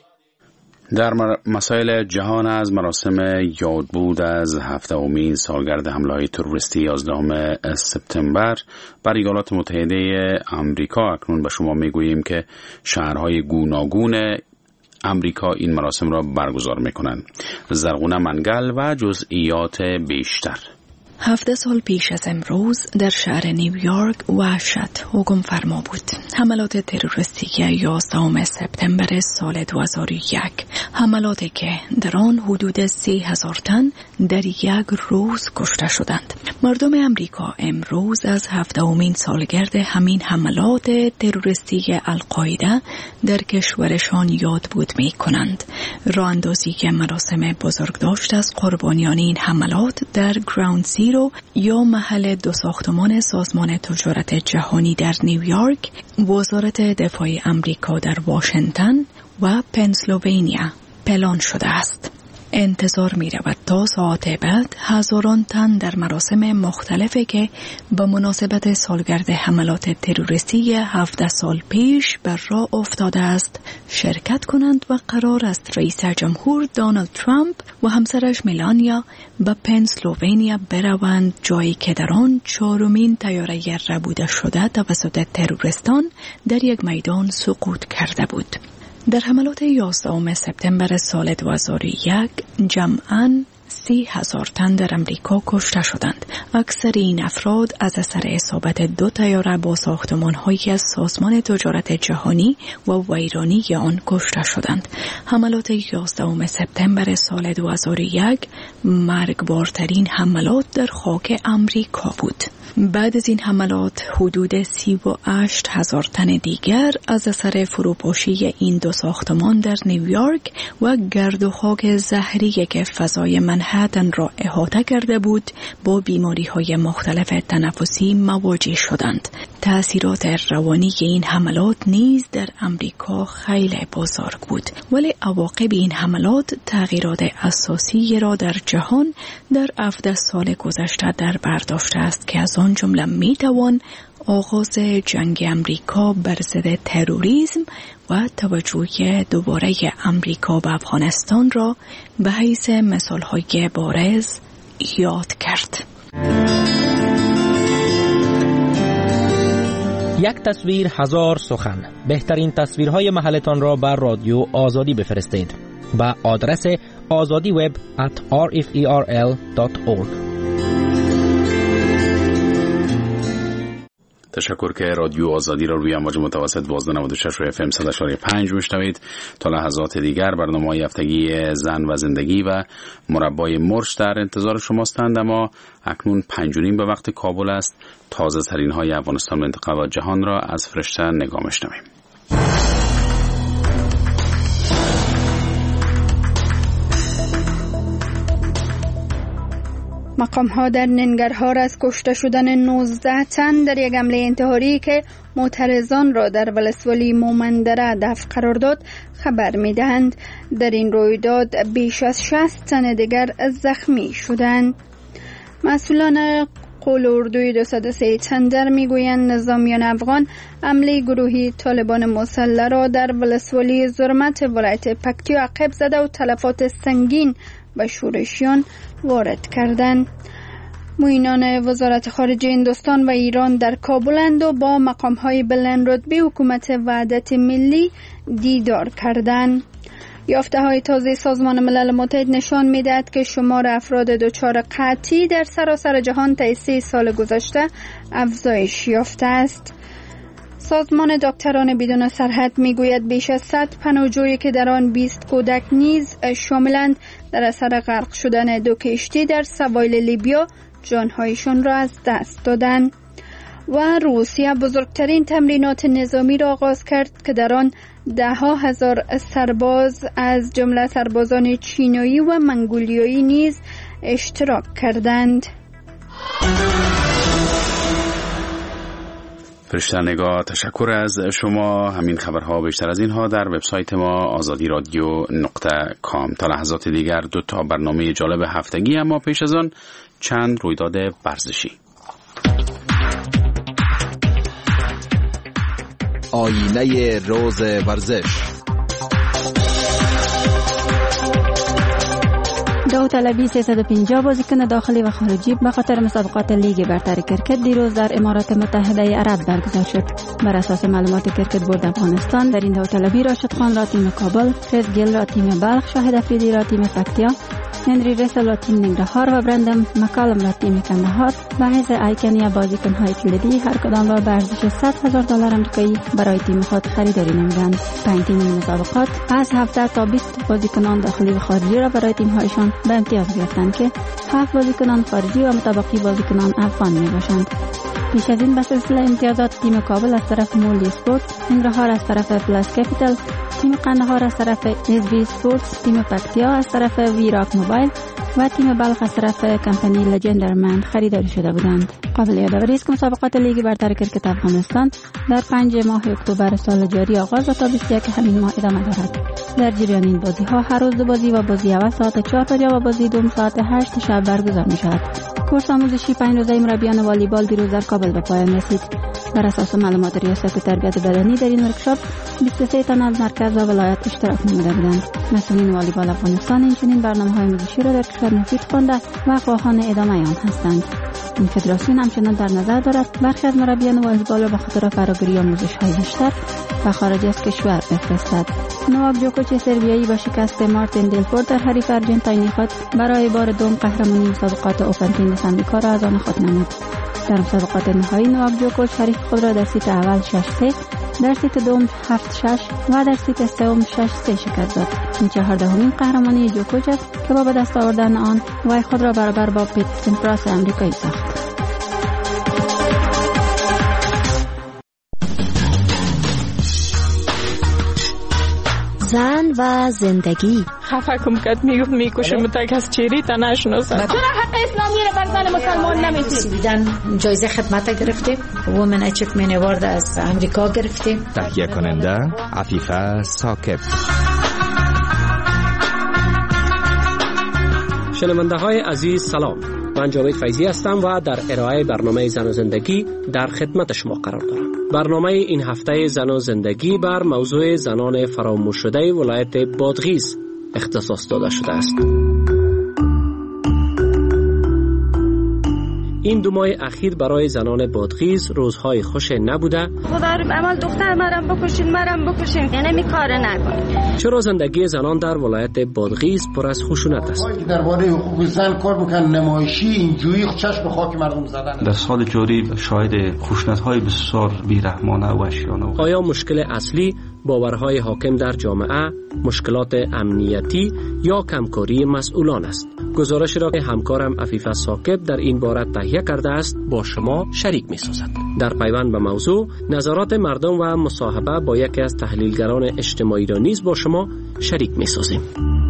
در مسائل جهان از مراسم یادبود از هفتمین سالگرد حمله‌های تروریستی یازدهم سپتامبر بر ایالات متحده آمریکا اکنون به شما میگوییم که شهرهای گوناگون امریکا این مراسم را برگزار میکنند. زرغونه منگل و جزئیات بیشتر. هفده سال پیش از امروز در شهر نیویورک وحشت حکم فرما بود. حملات تروریستی یازدهم سپتامبر سال دو هزار و یک، حملاتی که در آن حدود سه هزار تن در یک روز کشته شدند. مردم امریکا امروز از هفتمین سالگرد همین حملات تروریستی القاعده در کشورشان یادبود می کنند. راه اندازی مراسم بزرگداشت از قربانیان این حملات در گراوند زیرو یا محل دو ساختمان سازمان تجارت جهانی در نیویورک، وزارت دفاع امریکا در واشنگتن و پنسیلوانیا پلان شده است. انتظار می رود تا ساعت بعد هزاران تن در مراسم مختلفی که به مناسبت سالگرد حملات تروریستی هفده سال پیش بر راه افتاده است شرکت کنند و قرار است رئیس جمهور دونالد ترامپ و همسرش ملانیا به پنسیلوانیا بروند، جایی که در آن چهارمین طیاره ربوده شده توسط تروریستان در یک میدان سقوط کرده بود. در حملات یازدهم سپتامبر سال دو هزار و یک جمعاً سی هزار تن در امریکا کشته شدند. اکثر این افراد از اثر اصابت دو طیاره با ساختمان‌هایی از سازمان تجارت جهانی و ویرانی آن کشته شدند. حملات یازدهم سپتامبر سال دو هزار و یک مرگبارترین حملات در خاک امریکا بود. بعد از این حملات حدود سی و هشت هزار تن دیگر از اثر فروپاشی این دو ساختمان در نیویورک و گرد و خاک زهری که فضای منهتن را احاطه کرده بود با بیماری های مختلف تنفسی مواجه شدند. تأثیرات روانی این حملات نیز در امریکا خیلی بزرگ بود، ولی عواقب این حملات تغییرات اساسی را در جهان در هفده سال گذشته در بر داشته است که از آن آن جمله می توان آغاز جنگ امریکا بر ضد تروریسم و توجه دوباره امریکا به افغانستان را به حیث مثالهای بارز یاد کرد. یک تصویر هزار سخن. بهترین تصویرهای محلتان را بر رادیو آزادی بفرستید با آدرس آزادی وب ات آر اف ای آر ال دات اورگ. تشکر که رادیو آزادی را روی امواج متوسط دوازده نود و شش و اف ام صد و پنج میشنوید. تا لحظات دیگر برنامه‌های هفتگی زن و زندگی و مربای مرش در انتظار شماستند، اما اکنون پنج و نیم به وقت کابل است. تازه ترین های افغانستان، منطقه و جهان را از فرشته نگاه می‌شنویم. مقام ها در ننگرهار از کشته شدن نوزده تن در یک حمله انتحاری که معترضان را در ولسوالی مومندره دفع قرار داد خبر می‌دهند. در این رویداد بیش از شصت تن دیگر زخمی شدند. مسئولان قول اردوی دویست و سه تندر میگویند نظامیان افغان حمله گروهی طالبان مسلح را در ولسوالی زرمت ولایت پکتیا عقب زده و تلفات سنگین به شورشیان وارد کردند. معینان وزارت خارجه هندوستان و ایران در کابلند و با مقام‌های بلند رتبه حکومت وحدت ملی دیدار کردند. یافته‌های تازه سازمان ملل متحد نشان می‌دهد که شمار افراد دچار قحطی در سراسر جهان طی سه سال گذشته افزایش یافته است. سازمان دکتران بدون سرحد میگوید بیش از صد پناهجویی که در آن بیست کودک نیز شاملند در اثر غرق شدن دو کشتی در سواحل لیبیا جانهایشان را از دست دادند. و روسیه بزرگترین تمرینات نظامی را آغاز کرد که در آن ده ها هزار سرباز از جمله سربازان چینایی و منگولیایی نیز اشتراک کردند. فرشته نگاه، تشکر از شما. همین خبرها بیشتر از اینها در وبسایت ما آزادی رادیو نقطه کام. تا لحظات دیگر دو تا برنامه جالب هفتگی، اما پیش از آن چند رویداد ورزشی. آینه روز ورزش. داوطلبی سیصد و پنجاه بازیکن داخلی و خارجی به خاطر مسابقات لیگ برتر کرکت دیروز در امارات متحده عرب برگزار شد. بر اساس معلومات کرکت بورد افغانستان، در این داوطلبی راشد خان را تیم کابل، کریس گیل را تیم بلخ، شاهد افریدی را تیم فکتیا، هنری رسل را تیم ننگرهار و برندم مکالم را تیم کندهار به حیث آیکنی بازیکن‌های کلیدی هر کدام را به ارزش صد هزار دلار آمریکایی برای تیم خود خریداری نمودند. پنج تیم مسابقات از هفده تا بیست بازیکنان داخلی و خارجی را برای تیم‌هایشان به امتیاز گرفتند که هفت بازیکنان خارجی و متبقی بازیکنان افغان میباشند. پیش از این به سلسله امتیازات تیم کابل از طرف مولی اسپورت، ننگرهار از طرف پلاس کپیتال، تیم قندهار از طرف اس بی اسپورتس، تیم پکتیا از طرف ویراک موبایل و تیم بلخ از طرف کمپانی لژندرمن خریداری شده بودند. قابل یادآوری است که مسابقات لیگ برتر کرکت افغانستان در پنج ماه اکتبر سال جاری آغاز و تا بیست و یک همین ماه ادامه دارد. در جریان این بازی ها هر روز دو بازی و بازی اول ساعت چهار بجه و بازی دوم ساعت هشت شب برگزار می شود. کورس آموزشی پنج روزه مربیان والیبال دیروز در کابل به پایان رسید. بر اساس معلومات ریاست تربیت بدنی در این ورکشاپ بیست و سه تن از مرکز و ولایت اشتراک نموده بودند. مسئولین والیبال افغانستان این چنین برنامه‌های آموزشی را در کشور مفید خوانده و خواهان ادامه آن هستند. این فدراسیون همچنان در نظر دارد برخی از مربیان والیبال را به خاطر فراگیری آموزش‌های بیشتر و خارج از کشور بفرستد. نوواک جوکوویچ سربیایی با شکست مارتین دلفورد در حریف ارژنتینی خود برای بار دوم قهرمانی مسابقات اوپن تنیس آمریکا را از آن خود نمود. در مسابقات نهایی نوواک جوکوویچ حریف خود را در سیت اول شش سه، در سیت دوم هفت شش و در سیت سوم شش سه شکست داد. این چهاردهمین قهرمانی جوکوویچ است که با به دست آوردن آن وی خود را برابر با پیت سمپراس آمریکایی ساخت. زن و زندگی. خفه کم کت میگفت میکشم تا کس چیری تا نشناسم. چرا حق اسلامی رو بر زن مسلمان نمیدید؟ دیدن جایزه خدمت گرفتیم، وومن اچیومنت اوارد از امریکا گرفتیم. تهیه کننده عفیفه ثاقب. شنونده های عزیز سلام. من جاوید فیضی هستم و در ارائه برنامه زن و زندگی در خدمت شما قرار دارم. برنامه این هفته زن و زندگی بر موضوع زنان فراموش شده ولایت بادغیس اختصاص داده شده است. این دو ماه اخیر برای زنان بادغیس روزهای خوش نبوده. خدا رو عمل دختر مرم بکشین مرم بکشین یعنی می کار نکن. چرا زندگی زنان در ولایت بادغیس پر از خشونت است؟ درباره حقوق زن کار بکن نمایشی اینجوری چشم خاک مردم زدن. در سال جاری شاهد خشونت‌های بسیار بی‌رحمانه و وحشیانه. آیا مشکل اصلی باورهای حاکم در جامعه، مشکلات امنیتی یا کمکاری مسئولان است؟ گزارشی را که همکارم عفیفه ثاقب در این باره تهیه کرده است با شما شریک می‌سازد. در پیوند به موضوع نظرات مردم و مصاحبه با یکی از تحلیلگران اجتماعی را نیز با شما شریک می‌سازیم.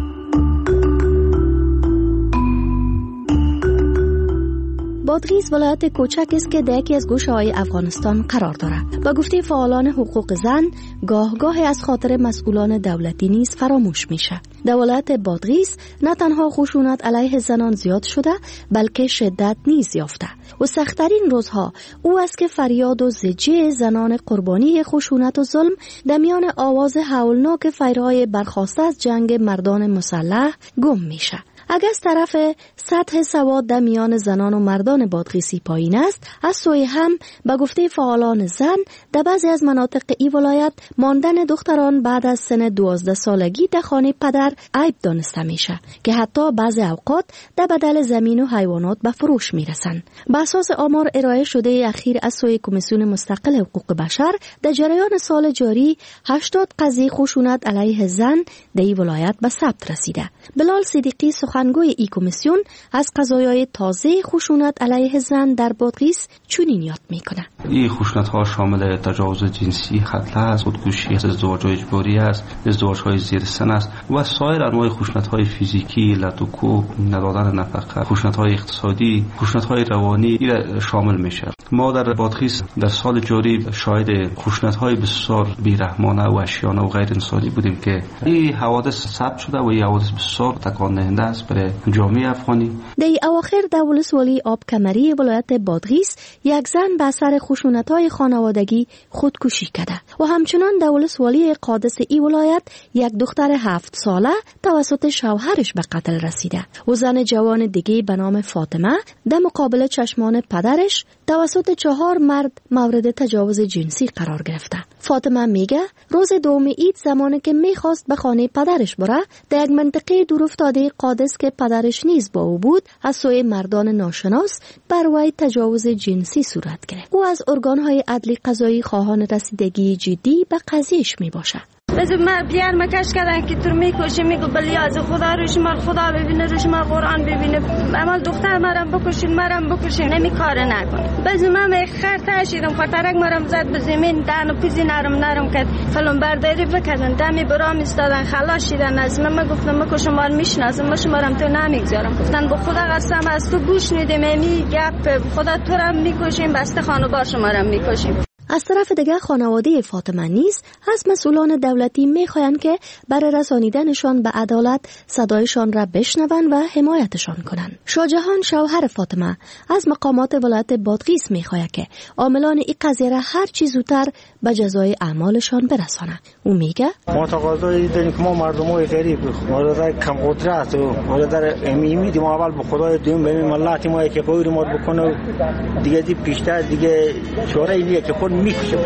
بادغیس ولایت کوچک است که در یکی از گوشه‌های افغانستان قرار دارد. با گفته فعالان حقوق زن، گاه گاه از خاطر مسئولان دولتی نیز فراموش میشه. در ولایت بادغیس نه تنها خشونت علیه زنان زیاد شده، بلکه شدت نیز یافته. و سخت‌ترین روزها او است که فریاد و زجه زنان قربانی خشونت و ظلم در میان آواز هولناک فیرهای برخاسته از جنگ مردان مسلح گم میشه. اگر از طرف سطح سواد در میان زنان و مردان بادغیسی پایین است، از سوی هم به گفته فعالان زن در بعضی از مناطق ای ولایت ماندن دختران بعد از سن دوازده سالگی در خانه پدر عیب دانسته میشه که حتی بعضی اوقات در بدل زمین و حیوانات به فروش میرسن. به اساس آمار ارائه شده اخیر از سوی کمیسیون مستقل حقوق بشر، در جریان سال جاری هشتاد قضیه خشونت علیه زن در این ولایت به ثبت رسیده. بلال صدیقی سخنگوی ای کمیسیون از قضایای تازه خشونت علیه زن در بادغیس چنین یاد میکنه. این خشونت ها شامل تجاوز جنسی، قتل است، خودکشی است، ازدواج اجباری است، ازدواج های زیر سن است و سایر انواع خشونت های فیزیکی، لط و کوب، ندادن نفقه، خشونت های اقتصادی، خشونت های روانی این شامل میشه. ما در بادغیس در سال جاری شاهد خشونت های بسیار بی‌رحمانه و وحشیانه و غیر انسانی بودیم که این حوادث ثبت شده و این حوادث بسیار تکان دهنده است برای جامعه افغانی. در اواخر در ولسوالی آب کمری ولایت بادغیس یک زن به اثر خشونت‌های خانوادگی خودکشی کرده و همچنان در ولسوالی قادس ای ولایت یک دختر هفت ساله توسط شوهرش به قتل رسیده و زن جوان دیگه به نام فاطمه در مقابل چشمان پدرش توسط چهار مرد مورد تجاوز جنسی قرار گرفته. فاطمه میگه روز دوم عید زمانی که میخواست به خانه پدرش بره، در یک منطقه دورافتاده قادس که پدرش نیز با او بود، از سوی مردان ناشناس بر وی تجاوز جنسی صورت گرفت. او از ارگانهای عدلی قضایی خواهان رسیدگی جدی به قضیهش میباشه. بس ما بیار مکش کردن که تو میکشی، میگو بلیاز خدا رو شما خدا ببینه، رو شما قرآن ببینه، عمل دختر مرم بکشین مرم بکشین نمی کار نکن. بس من خر تاشیدم خاطرک مرم زد به زمین، دهن پیزی نرم نرم کرد، فلان برداری بکردن، دمی برام استادن، خلاص شدن از من. گفتم من شما رو میشناسم، من شما رو تو نمیگذارم. گفتن به خدا قسم از تو گوش ندیم، می گپ خدا تو رو میکشیم، بسته خانوار شما رو میکشیم. از طرف دیگر خانواده فاطمه نیز از مسئولان دولتی میخواهند که برای رسانیدنشان به عدالت صدایشان را بشنوند و حمایتشان کنند. شاهجهان شوهر فاطمه از مقامات ولایت بادغیس میخواهد که عاملان این قضیه را هر چه زودتر به جزای اعمالشان برسانند. او میگه ما تقاضای داریم که ما مردمای غریب ما کم قدرت و ما در امیدیم اول به خدای دوم به ملت ما که قوی ما بکنه دیگه دی پیشتر دیگه چاره اینه که خود میکشه.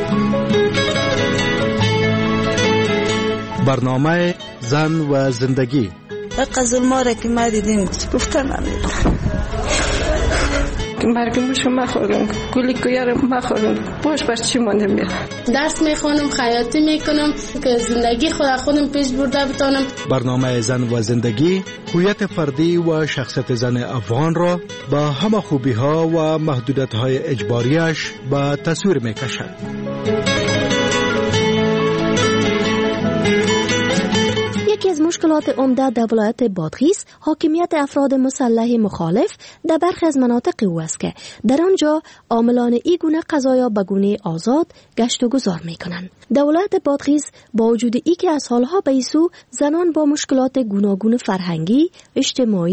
برنامه زن و زندگی قزل ما را که ما دیدیم گفتن نمیدونم مرگم شما خوردم گلی کویارم ما خوردم باش بر چی مانده میرم درس میخونم خیاطی میکنم که زندگی خود خودم پیش برده بتونم. برنامه زن و زندگی هویت فردی و شخصیت زن افغان را با همه خوبی ها و محدودیت های اجباریش به تصویر میکشد. یکی از مشکلات عمده در ولایت بادغیس حاکمیت افراد مسلح مخالف در برخی از مناطق او است که در آنجا عاملان این گونه قضایا به گونه آزاد گشت و گذار میکنند. در ولایت بادغیس با وجود ای که از سالها به این سو زنان با مشکلات گوناگون فرهنگی، اجتماعی،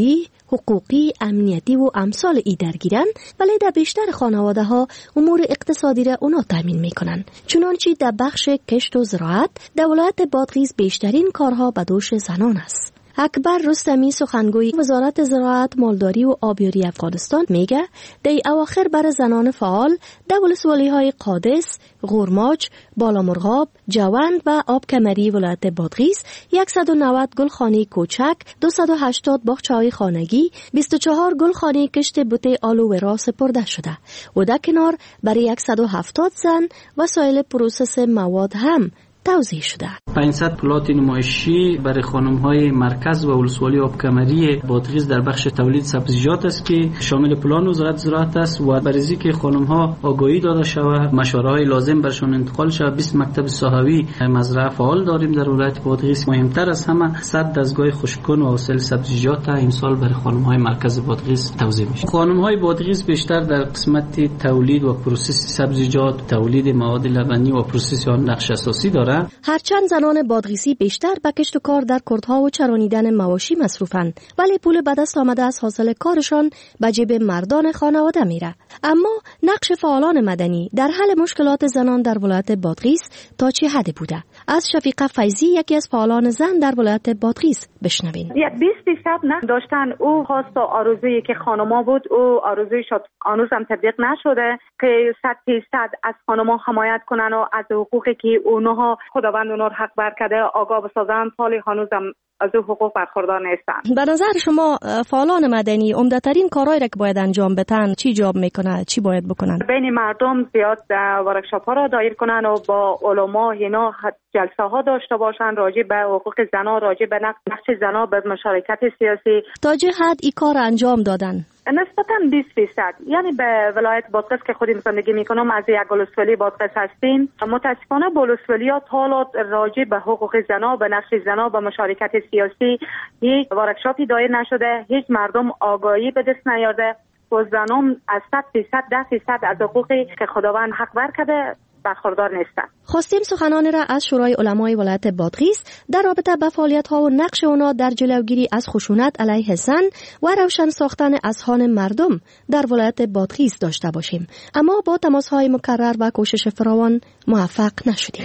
حقوقی، امنیتی و امثال ای درگیرن، ولی در بیشتر خانواده ها امور اقتصادی را اونا تامین میکنن. چنانچه در بخش کشت و زراعت در ولایت بادغیس بیشترین کارها به دوش زنان است. اکبر رستمی سخنگوی وزارت زراعت، مالداری و آبیاری افغانستان میگه در اواخر بر زنان فعال در ولسوالی‌های قادس، غورماج، بالامرغاب، جوند و آبکمری ولایت بادغیس صد و نود گلخانه کوچک، دویست و هشتاد باغچه‌های خانگی، بیست و چهار گلخانه کشت بوته آلو و را سپرده شده و در کنار برای صد و هفتاد زن وسایل پروسس مواد هم توزیع شده. پانصد پلات نمایشی برای خانم‌های مرکز و ولسوالی آبکمری بادغیس در بخش تولید سبزیجات است که شامل پلان وزارت زراعت است و برای اینکه خانم‌ها آگاهی داده شود، مشوره‌های لازم برشان انتقال شود. بیست مکتب صحوی مزرعه فعال داریم در ولایت بادغیس. مهمتر از همه صد دستگاه خشککن و وسایل سبزیجات امسال برای خانم‌های مرکز بادغیس توزیع میشه. خانم‌های بادغیس بیشتر در قسمت تولید و پروسس سبزیجات، تولید مواد لبنی و پروسس آن نقش اساسی دارند. هرچند زنان بادغیسی بیشتر به کشت و کار در کردها و چرانیدن مواشی مصروفند، ولی پول به دست آمده از حاصل کارشان به جیب مردان خانواده میره. اما نقش فعالان مدنی در حل مشکلات زنان در ولایت بادغیس تا چه حد بوده؟ از شفیقه فیضی، یکی از فعالان زن در ولایت بادغیس، بشنوین. بیست درصد نه داشتن او خواست و آرزویی که خانما بود، او آرزوی شد هنوزم تطبیق نشده که صد درصد از خانما حمایت کنن و از حقوقی که اونها خداوند اونها حق بر کرده آگاه بسازن، حال هنوزم از او حقوق برخوردار نیستن. به نظر شما فعالان مدنی عمده‌ترین کارهایی را که باید انجام بدن چی جواب میکنه، چی باید بکنن؟ بین مردم زیاد ورکشاپ ها را دایر کنن و با علما اینا جلسه ها داشته باشن راجع به حقوق زنان، راجع به نقش زنان به مشارکت سیاسی. تا چه حد این کار انجام دادن؟ نسبتاً بیست درصد. یعنی به ولایت بادغیس که خودم زندگی میکنم، از یک ولسوالی بادغیس هستیم، متاسفانه ولسوالی‌ها تا حالا راجع به حقوق زنان، به نقش زنان، به مشارکت سیاسی هیچ ورکشاپی دایر نشده، هیچ مردم آگاهی به دست نیارده و زنان از صد درصد ده درصد از حقوقی که خداوند حق بر کرده برخوردار نیستند. خواستیم سخنان را از شورای علمای ولایت بادغیس در رابطه با فعالیت‌ها و نقش آنها در جلوگیری از خشونت علیه زن و روشن ساختن اذهان مردم در ولایت بادغیس داشته باشیم، اما با تماس‌های مکرر و کوشش فراوان موفق نشدیم.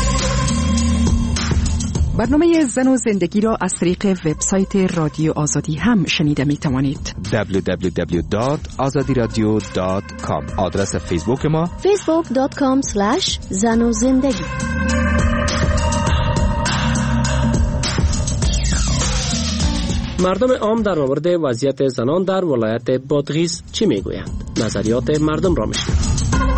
برنامه زن و زندگی را از طریق وبسایت رادیو آزادی هم شنیده می توانید. دبلیو دبلیو دبلیو دات آزادی رادیو دات کام. آدرس فیسبوک ما فیسبوک دات کام اسلش زن و زندگی. مردم عام در مورد وضعیت زنان در ولایت بادغیس چی میگویند؟ نظریات مردم را میشنوید.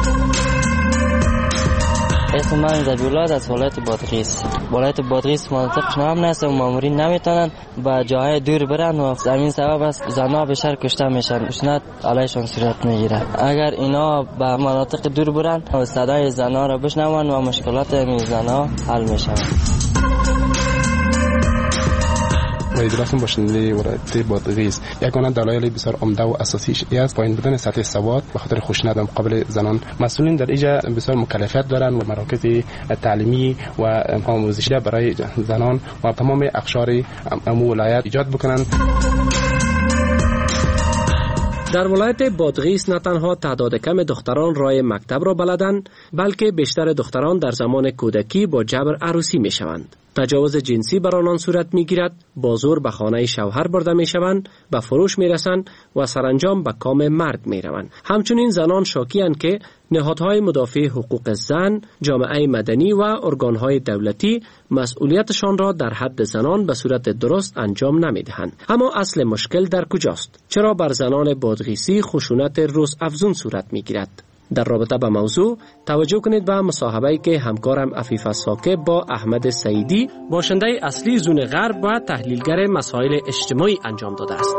اسم من زبیولاد از ولایت بادغیس. ولایت بادغیس منطقش نام نیست و مامورین نمیتونن به جاهای دور برن و زمین سبب است زنها بیشتر کشته میشن، خشونت علیشان صورت میگیره. اگر اینا به مناطق دور برن و صدای زنها را بشنون و مشکلات این زنها حل میشن. ویدراسم باشنده ولایت بادغیس یکانه دلایل بسیار عمده و اساسی است پایین بودن سطح سواد به خاطر خشونت مقابل زنان. مسئولین در اینجا بسیار مکلفیت دارند و مراکز تعلیمی و آموزشی برای زنان و تمام اقشار امو ولایت ایجاد بکنند. در ولایت بادغیس نه تنها تعداد کم دختران راه مکتب را بلدند، بلکه بیشتر دختران در زمان کودکی با جبر عروسی می شوند. تجاوز جنسی بر آنان صورت می گیرد، با زور به خانه شوهر برده می شوند، به فروش می رسند و سرانجام به کام مرگ می روند. همچنین زنان شاکی اند که نهادهای مدافع حقوق زن، جامعه مدنی و ارگانهای دولتی مسئولیتشان را در حد زنان به صورت درست انجام نمی دهند. اما اصل مشکل در کجاست؟ چرا بر زنان بادغیسی خشونت روز افزون صورت می گیرد؟ در رابطه با موضوع توجه کنید به مصاحبه‌ای که همکارم عفیفه ساکب با احمد سعیدی، باشنده اصلی زون غرب و تحلیلگر مسائل اجتماعی انجام داده است.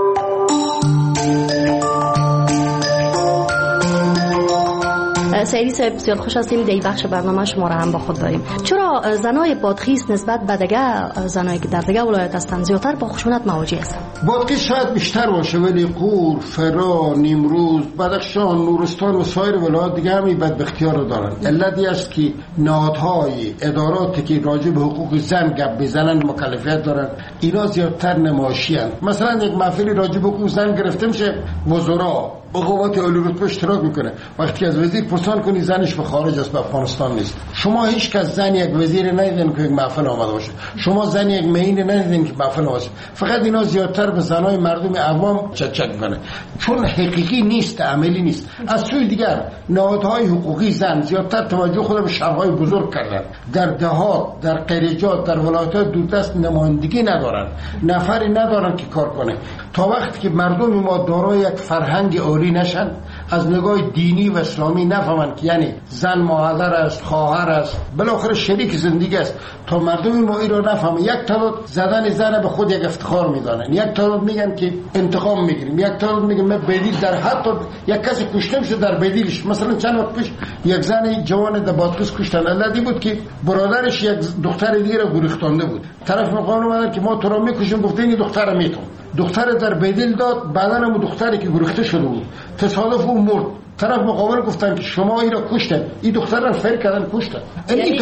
سعیدی صاحب، بسیار خوش هستیم در بخش برنامه شما را هم با خود داریم. چرا زنای بادغیس نسبت به دیگه زنایی که در دیگه ولایت هستند زیاتر با خشونت مواجه هستند؟ بادغیس شاید بیشتر باشه، ولی قور، فرا، نیمروز، بدخشان، نورستان و سایر ولایات دیگه هم این بدبختی‌ها رو دارن. علتی است که نهادهای اداراتی که راجع به حقوق زن گپ میزنن مکلفیت دارن، اینا زیادتر نمایشی هستند. مثلا یک محفلی راجع به حقوق زن گرفته میشه، وزرا با قوات عالی رتبه اشتراک میکنه. وقتی از وزیر پرسان کنی زنش به خارج است، به افغانستان نیست. شما هیچ کس زن یک وزیر ندیدین که یک محفل آمده باشه، شما زن یک معین ندیدین که محفل باشه. فقط اینا زیادتر به زنای مردم عوام چچک میکنه، چون حقیقی نیست، عملی نیست. از سوی دیگر نهادهای حقوقی زن زیادتر توجه خود به شهرهای بزرگ کردن، در دهات، در قریجات، در ولایت‌های دوردست نمایندگی ندارن، نفری ندارن که کار کنه. تا وقتی که مردم ما دارای یک فرهنگ عالی نشن، از نگاه دینی و اسلامی نفهمن که یعنی زن مادر است، خواهر است، بالاخره شریک زندگی است، تا مردم ما این رو نفهمن، یک تعداد زدن زن به خود یک افتخار میدانن، یک تعداد میگن که انتقام میگیریم، یک تعداد میگن من بدیل در حتی یک کسی کشته میشه در بدیلش. مثلا چند وقت پیش یک زن جوان در بادغیس کشتن، علتی بود که برادرش یک دختر دیگه رو گریختانده بود. طرف مقام اومدن که ما تو رو میکشیم، گفتین این دختر میتون. دختر در بدیل داد، بعداً هم دختری که گریخته شده بود تصادف او مرد. طرف مقابل گفتن که شما این را کشتن، این دختر را فیر کردن کشتن. یعنی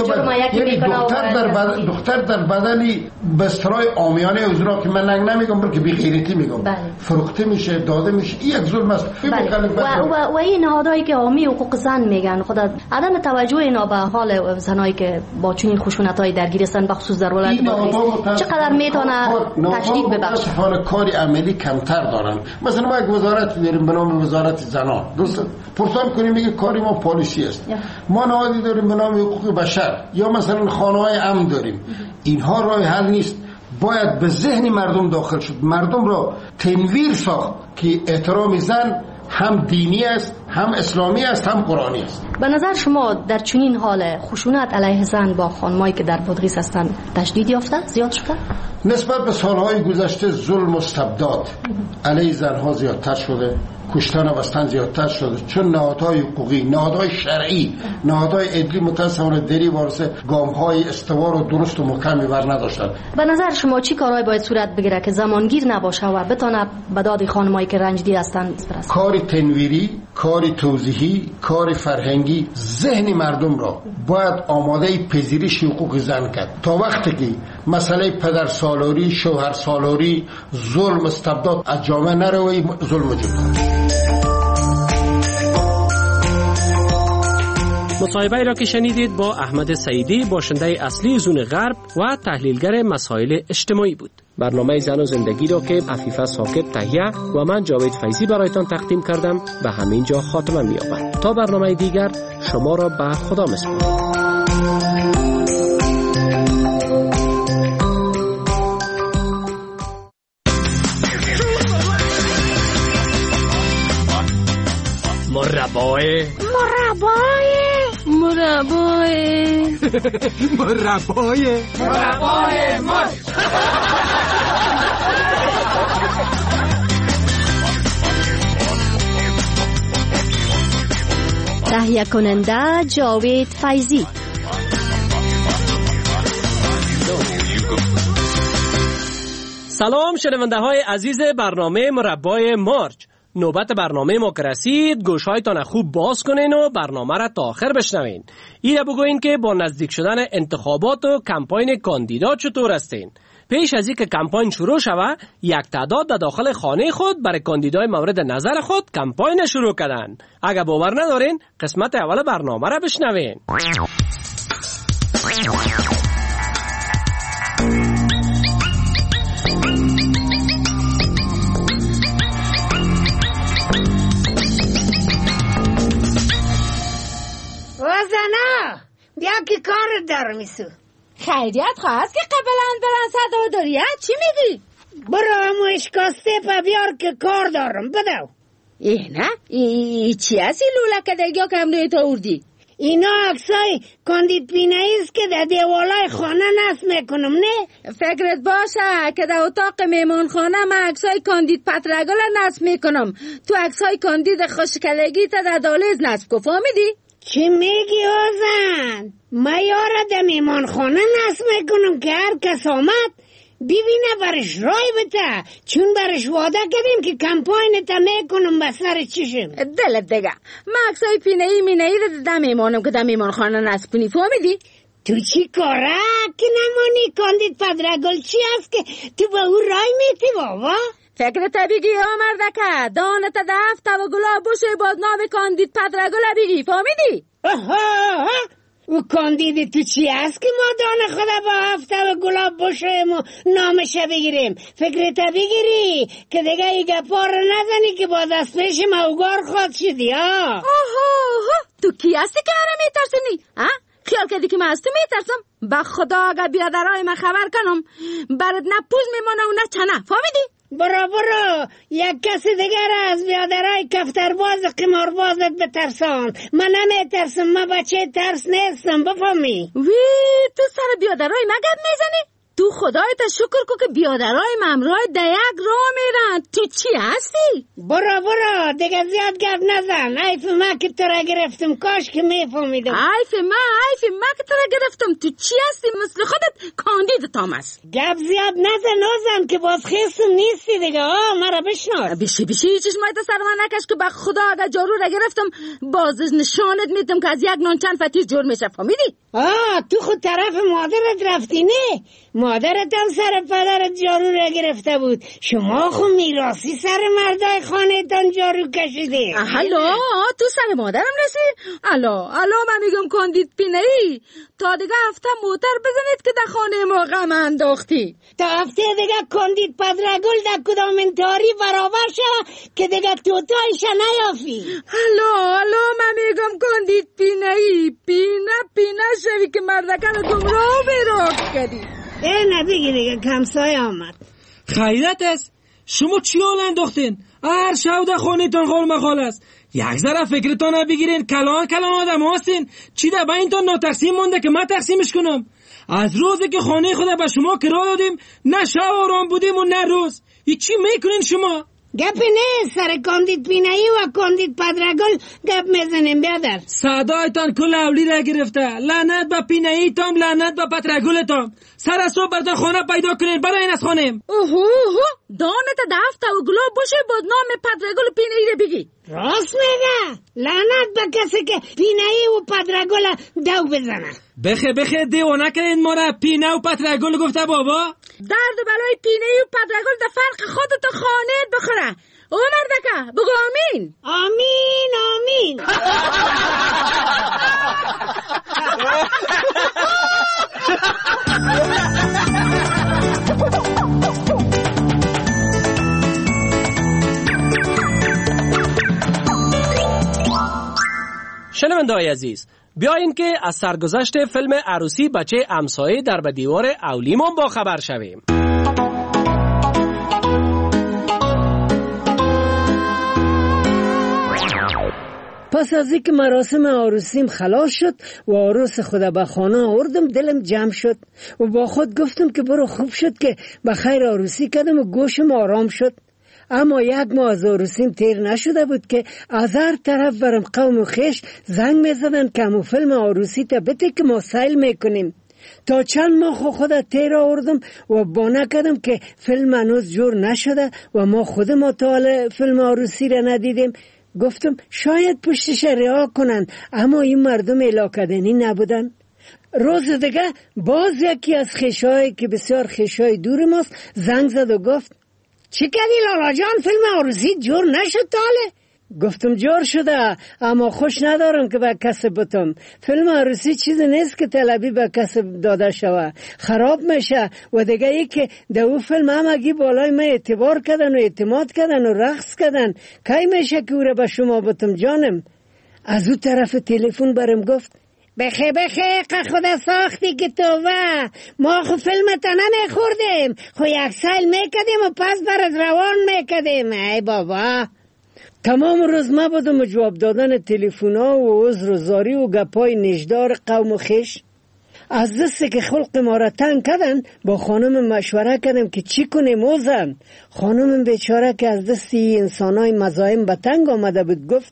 دختر در بدن دختر در بدنی بسترای عامیانه عذرا که من ننگ نمیگم بلکه بی غیرتی میگم، فروخته میشه، داده میشه. این یک ظلم است. و, و, و این نهادهایی که عامی حقوق زن میگن، خدا عدم توجه اینا به حال زنایی که با چنین خشونت‌های درگیر هستن، بخصوص در ولایت بادغیس، چقدر میتونه تشدید ببخشه؟ حال کاری عملی کمتر دارن. مثلا ما یک وزارت داریم به نام وزارت زنان، درست؟ پرسان کنیم میگه کاری ما پالیسی است. ما نهادی داریم به نام حقوق بشر، یا مثلا خانه‌های امن داریم. اینها راه حل نیست. باید به ذهن مردم داخل شد، مردم را تنویر ساخت که احترام زن هم دینی است، هم اسلامی است، هم قرآنی است. به نظر شما در چنین حال خشونت علیه زن با خانمایی که در بادغیس هستند تشدید یافته، زیاد شده؟ نسبت به سالهای گذشته ظلم و استبداد علیه زنها زیادتر شده، کشتن و بستن زیادتر شده، چون نهادهای حقوقی، نهادهای شرعی، نهادهای عدلی متاسفانه دری وارث گام‌های استوار و درست و محکمی بر نداشتند. به نظر شما چی کارهایی باید صورت بگیره که زمانگیر نباشه و بتونه به داد خانمایی که رنج دیده هستند برسه؟ کار تنویری، کار توضیحی، کار فرهنگی، ذهن مردم را باید آماده پذیرش حقوق زن کرد. تا وقتی که مسئله پدر سالاری، شوهر سالاری، ظلم، استبداد از جامعه نروی، ظلم وجود. مصاحبه را که شنیدید با احمد سعیدی، باشنده اصلی زون غرب و تحلیلگر مسائل اجتماعی بود. برنامه زن و زندگی را که عفیفه ساکت تهیه و من جاوید فیضی برایتان تقدیم کردم به همین جا خاتمه می‌یابد. تا برنامه دیگر شما را به خدا می‌سپارم. مربای مربای مربای مربای مربای ماش. تهیه کننده جاوید فیضی. سلام شنونده های عزیز برنامه مربای مارچ. نوبت برنامه ما که رسید، گوشهایتان خوب باز کنین و برنامه را تا آخر بشنوین. ایره بگوین که با نزدیک شدن انتخابات و کمپاین کاندیدا چطور هستین. پیش از اینکه کمپاین شروع شود، یک تعداد در داخل خانه خود برای کاندیدای مورد نظر خود کمپاین شروع کردن. اگر باور ندارین، قسمت اول برنامه را بشنوین. وزنا بیا که کار دارم ایسو. خیریت خواست که قبلا برن صدا داریت چی میگی؟ برو همو اشکاسته پا بیار که کار دارم بدو. ای نه؟ ای چی هستی لوله که دیگه کم نیتا اردی؟ اینا عکسای کاندید پیناییست که در دیوالای خانه نصب میکنم نه؟ فکرت باشه که در اتاق میمون خانه من عکسای کاندید پترگل نصب میکنم. تو عکسای کاندید خوشکلگی تا در دالیز نصب کو، فهمیدی؟ چی میگی آزن؟ ما یاره در میمان خانه نصب میکنم که هر کس آمد ببینه برش رای بده، چون برش وعده کردیم که کمپاین تا میکنم به سر چشم. دلت دیگه مکسای پینهی مینهی رو دادم ایمانم که دم ایمان خانه نسپینی فهمیدی؟ تو چی کاره که نمانی کاندید پدرگل چی هست که تو به او رای میتی بابا؟ فکر تبیگی آمردکه دانت دفت و گلاب بوشه باد نام کاندید پدرگل بگی فهمیدی؟ آها او کاندید تو چی هست که ما دانه خدا با هفته و گلاب باشیم و نامشه بگیریم؟ فکرت بگیری که دیگه ای گپا رو نزنی که با دست پیش موگار خواد شدی ها. آها تو کی هستی که هره میترسونی؟ ها؟ خیال کردی که من از تو میترسم؟ با خدا اگر بیادرهای من خبر کنم برد نه پوز میمانه و نه چنه فهمیدی؟ برا برا یک کسی دیگر از بیادرهای کفترباز قماربازت بترسان. من نمیترسم، من بچه ترس نیستم بفهمی. وی تو سر بیادرهای مگد میزنی؟ تو خدایت شکر کو که بیادرهای ممرای دیگ را میرن. تو چی هستی؟ برا برا دیگه زیاد گرد نزن. عیف ما که تو را گرفتم کاش که میفهمیدم. عیف ما عیف ما که تو را گرفتم. تو چی هستی؟ مثل خودت کاندید تامس. گپ زیاد نزن اوزم که باز خیستم نیستی دیگه. آه مرا بشناس. بیشی بیشی چشمایت سر من نکش که به خدا اگر جارو را گرفتم باز نشانت میدم که از یک نان چند فتیش جور میشه فهمیدی؟ آه تو خود طرف مادرت رفتی نه؟ مادرت هم سر پدرت جارو را گرفته بود. شما خو میراسی سر مردای خانه تان جارو کشیده. هلو تو سر مادرم رسی؟ الو الو من میگم کاندید پینهی تا دیگه هفته موتر بزنید که در خانه ما غم انداختی. تا هفته دیگه کاندید پدرگل در کدام انتاری برابر شد که دیگه توتایش نیافی. الو الو من میگم کاندید پینهی پینه پینه شوی که مردکن گمراه بیراک کردی. ای نبیگی دیگه کمسای آمد. خیرت است شما چی حال انداختین؟ هر شب در خانه تان خال مخال است. یک ذره فکرتان بگیرین. کلان کلان آدم هستین. چی در بین تان ناتقسیم مونده که من تقسیمش کنم؟ از روزی که خانه خود به شما کرا دادیم نه شب آرام بودیم و نه روز. ای چی میکنین شما؟ گپ نه سر کاندید پینهی و کاندید پدرگل گپ میزنیم بیادر. صدایتان کل اولی را گرفته. لعنت به پینهی تام لعنت به پدرگل تام. سر صبح براتون خانه پیدا کنین برای این از خانه. اوهو دانت دفت و گلاب باشه با نام پدرگل و پینهی را بگی. راست میگه. لعنت به کسی که پینهی و پدرگل دو بزنه. بخه بخه دیوانه کردین ما را پینه و پدرگل گفته بابا. درد و بلای پینهی و پدرگل در فرق خودت و خانهت بخوره. او مردکه بگو آمین. آمین آمین. شنونده‌های عزیز بیاییم که از سرگذشت فیلم عروسی بچه امسایه در به دیوار اولیمان با خبر شویم. پس از اینکه مراسم عروسیم خلاص شد و عروس خدا به خانه آوردم دلم جمع شد و با خود گفتم که برو خوب شد که به خیر عروسی کردم و گوشم آرام شد. اما یک ماه از عروسیم تیر نشده بود که از هر طرف برم قوم و خیش زنگ میزدن که همون فیلم عروسی تا بده که ما سیل میکنیم. تا چند ماه خودت تیر آوردم و بانه کردم که فیلم هنوز جور نشده و ما خود ما تا حال فیلم عروسی را ندیدیم. گفتم شاید پشتش رها کنن اما این مردم علاقه‌دنی نبودن. روز دیگه باز یکی از خیشایی که بسیار خیشای دور ماست زنگ زد و گفت چی کردی لالا جان فیلم عروسی جور نشد تاله؟ گفتم جور شده اما خوش ندارم که به کسب بتم. فیلم عروسی چیزی نیست که طلبی به کسب داده شوه، خراب میشه و دیگه ای که در او فیلم همگی بالای من اعتبار کردن و اعتماد کردن و رقص کردن کی میشه که او را به شما بتم جانم. از او طرف تلفن برم گفت بخه بخه که خدا ساختی که تو و ما خو فیلمتا نمیخوردیم خو یک سیل میکدیم و پس برات روان میکدیم. ای بابا تمام روز ما بودم جواب دادن تلفن ها و عذر و زاری و گپای نجدار قوم و خیش. از دسته که خلق ما را تنگ کردن با خانم مشوره کردم که چی کنیم اوزن. خانم بیچاره که از دستی انسان های مزایم به تنگ آمده بود گفت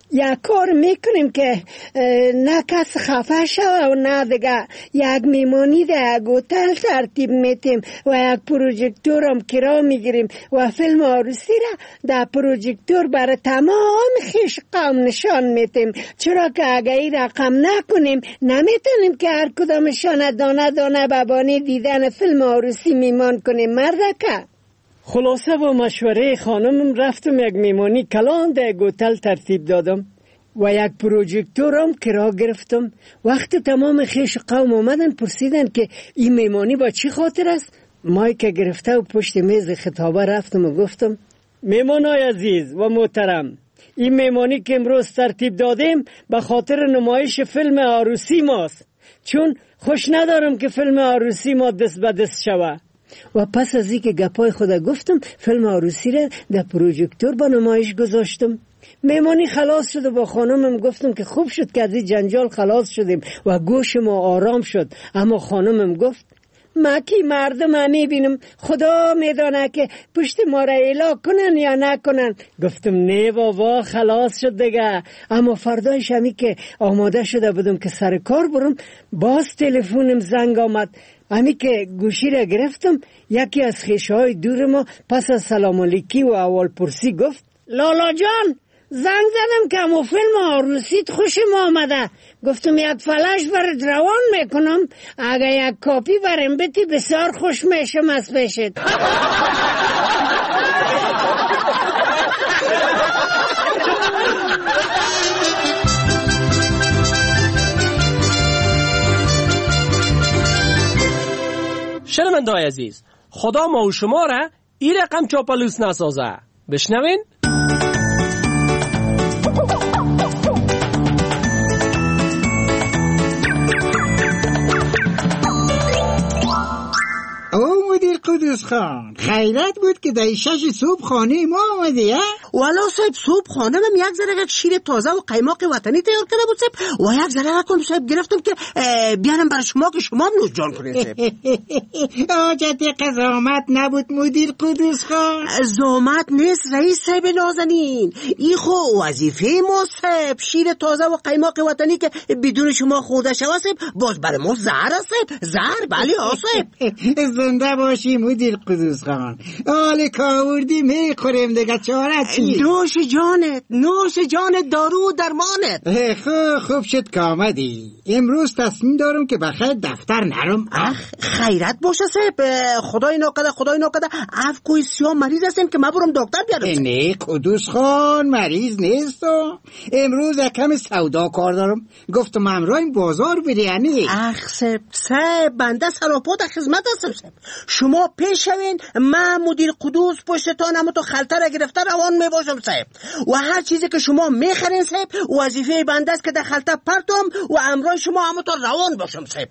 یک کار میکنیم که نه کس خفه شوه و نه دیگه یک میمانی در یک هتل ترتیب میتیم و یک پروژکتور هم کرا میگیریم و فیلم عروسی را در پروژکتور برای تمام خیش قوم نشان میتیم، چرا که اگه این رقم نکنیم نمیتونیم که هر کدامشان دانه دانه ببانی دیدن فیلم عروسی میمان کنیم. مردکه خلاصه با مشوره خانمم رفتم یک میمانی کلان در یک هتل ترتیب دادم و یک پروژکتورم کرا گرفتم. وقتی تمام خیش قوم آمدن پرسیدن که این میمانی با چی خاطر است، مایک گرفته و پشت میز خطابه رفتم و گفتم میمانای عزیز و محترم، این میمانی که امروز ترتیب دادیم به خاطر نمایش فیلم عروسی ماست، چون خوش ندارم که فیلم عروسی ما دست به دست شوه. و پس از این که گپای خدا گفتم فیلم عروسی را در پروژکتور با نمایش گذاشتم. میمانی خلاص شد و با خانمم گفتم که خوب شد که از این جنجال خلاص شدیم و گوش ما آرام شد. اما خانمم گفت ما کی مردم هم میبینم، خدا میدانه که پشت ما را ایلا کنن یا نکنن. گفتم نه بابا خلاص شد دیگه. اما فردایش همی که آماده شده بودم که سر کار برم، باز تلفنم زنگ آمد. همی که گوشی را گرفتم، یکی از خیشه های دور ما پس از سلام علیکی و اول پرسی گفت لالا جان زنگ زدم که همو فیلم عروسیت خوشم آمده. گفتم یک فلش برد روان میکنم، اگه یک کاپی برم بتی بسیار خوش میشم از پیشت. شنونده‌های عزیز، خدا ما و شما را این رقم چاپلوس نسازه. بشنوین؟ او مدیر قدوس خان، خیرت بود که در شش صبح خانه ما آمدی ها؟ والا صاحب صبح خانه من یک ذره شیر تازه و قیماق وطنی تیار کرده بود صاحب و یک ذره رقم صاحب گرفتم که بیارم برای شما که شما نوش جان کنید صاحب. حاجت قضامت نبود مدیر قدوس خان؟ زامت نیست رئیس صاحب نازنین، این خو وظیفه ما صاحب. شیر تازه و قیماق وطنی که بدون شما خورده شوه صاحب باز برای ما زهر صاحب، زهر بله ها صاحب. زنده باشی مدیر قدوس خان، آل کاوردی میخوریم دیگه، چاره چی؟ نوش جانت، نوش جانت، دارو درمانت. خوب خوب شد که آمدی. امروز تصمیم دارم که بخیر دفتر نرم. اخ خیرت باشه صاحب، خدای ناکده خدای ناکده اف کوی سیاه مریض هستیم که ما برم دکتر بیارم. نه قدوس خان مریض نیست، امروز کم سودا کار دارم، گفتم امروز بازار بریانی. اخ صاحب صاحب بنده سراپا در خدمت هستم صاحب، شما پیش شوین، من مدیر قدوس پشتتان همه تو خلطه را گرفته روان می باشم صاحب و هر چیزی که شما میخرین صاحب وظیفه بنده است که در خلطه پرتم و امروز شما همه تو روان باشم صاحب.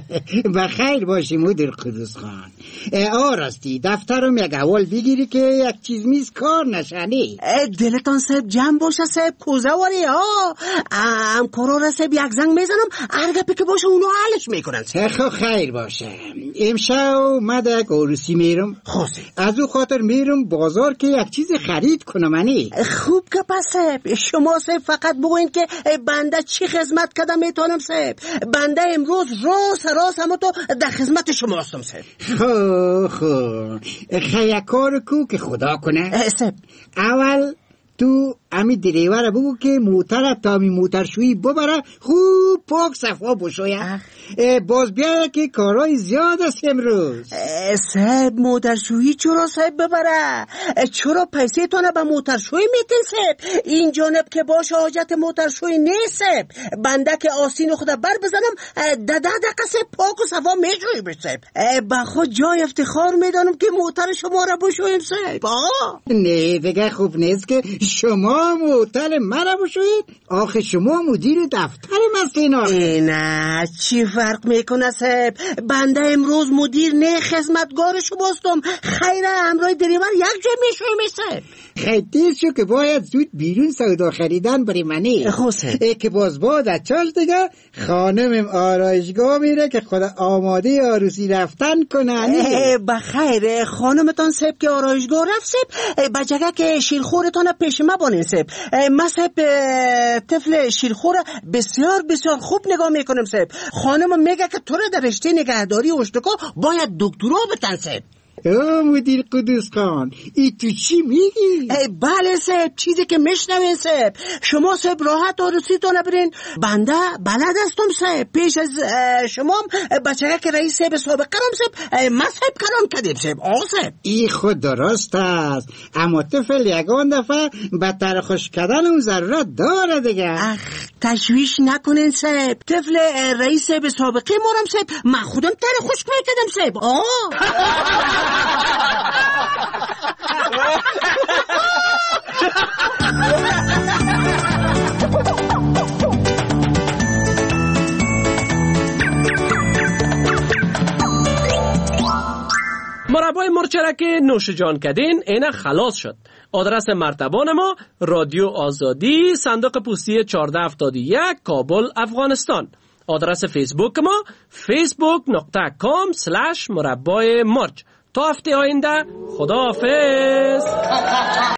بخیر باشی مدیر قدوس خان. آراستی دفترم یک اول بگیری که یک چیز میز کار نشنی. دلتان صاحب جمع باشه صاحب، کوزه واری ها ام کارا را صاحب یک زنگ میزنم، ارگپی که باشه اونو حلش میکنن صاحب. خب خیر باشه. امشب من یک عروسی میرم، خوزی از او خاطر میرم بازار که یک چیز خرید کنم. انی خوب که پس صاحب شما صاحب فقط بگوین که بنده چی خدمت کدم میتونم صاحب. بنده امروز راست راست همه تو در خدمت شما هستم صاحب. خو خو خیلی کار کو که خدا کنه صاحب. اول تو امی دریوره بگو که موتر تا می موترشویی ببره خوب پاک صفا بشویه، باز بیاره که کارهای زیاد است امروز. صاحب موترشویی چرا صاحب ببره؟ چرا پیسه تانه به موترشویی میتین صاحب؟ این جانب که باشه حاجت موترشویی نیست صاحب. بنده که آستین خدا بر بزنم ده ده دقیقه صاحب پاک و صفا میشویی بش صاحب. به خود جای افتخار میدانم که موتر شما را بشوییم صاحب. نه دیگه خوب نیست که شما موتر مرا بشوید، آخه شما مدیر دفتر مستینا. نه چی فرق میکنه صاحب؟ بنده امروز مدیر نه خدمتگار شماستم، خیره همراه دریور یک جای میشویم صاحب. خیلی تیز شو که باید زود بیرون سودا خریدن بری منی خوصه که باز باید از چاش دیگه خانمم آرایشگاه میره که خدا آماده عروسی رفتن کنن. بخیر خانمتان صاحب که آرایشگاه رفت صاحب بجگه که شیرخورتان پیش پیش ما بانین سب. ما سب طفل شیرخور بسیار بسیار خوب نگاه میکنم سب. خانم میگه که تو رو در رشته نگهداری اشتکار باید دکترا بتن سب. او مدیر قدوس خان، ای تو چی میگی؟ بله سب، چیزی که میشنوین سب. شما سب راحت آرزویتون برین. بنده بلد هستم سب. پیش از شما بچه که رئیس سب سابقه رم سب ما سب کلام کدیم سب. آه سب ای خود درست است، اما طفل یگان دفعه بدتر خوش کردن اون ضرورت داره دیگه. اخ تشویش نکنین سب. طفل رئیس سب سابقه مورم سب من خودم تر خوش میکردم سب. آه مربای مرچ که نوش جان کدین اینه خلاص شد. آدرس مرتبان ما رادیو آزادی، صندوق پستی چهارده هفتاد و یک، کابل، افغانستان. آدرس فیسبوک ما فیسبوک نقطه کام سلش مربای مرچ. تا هفته آینده خداحافظ.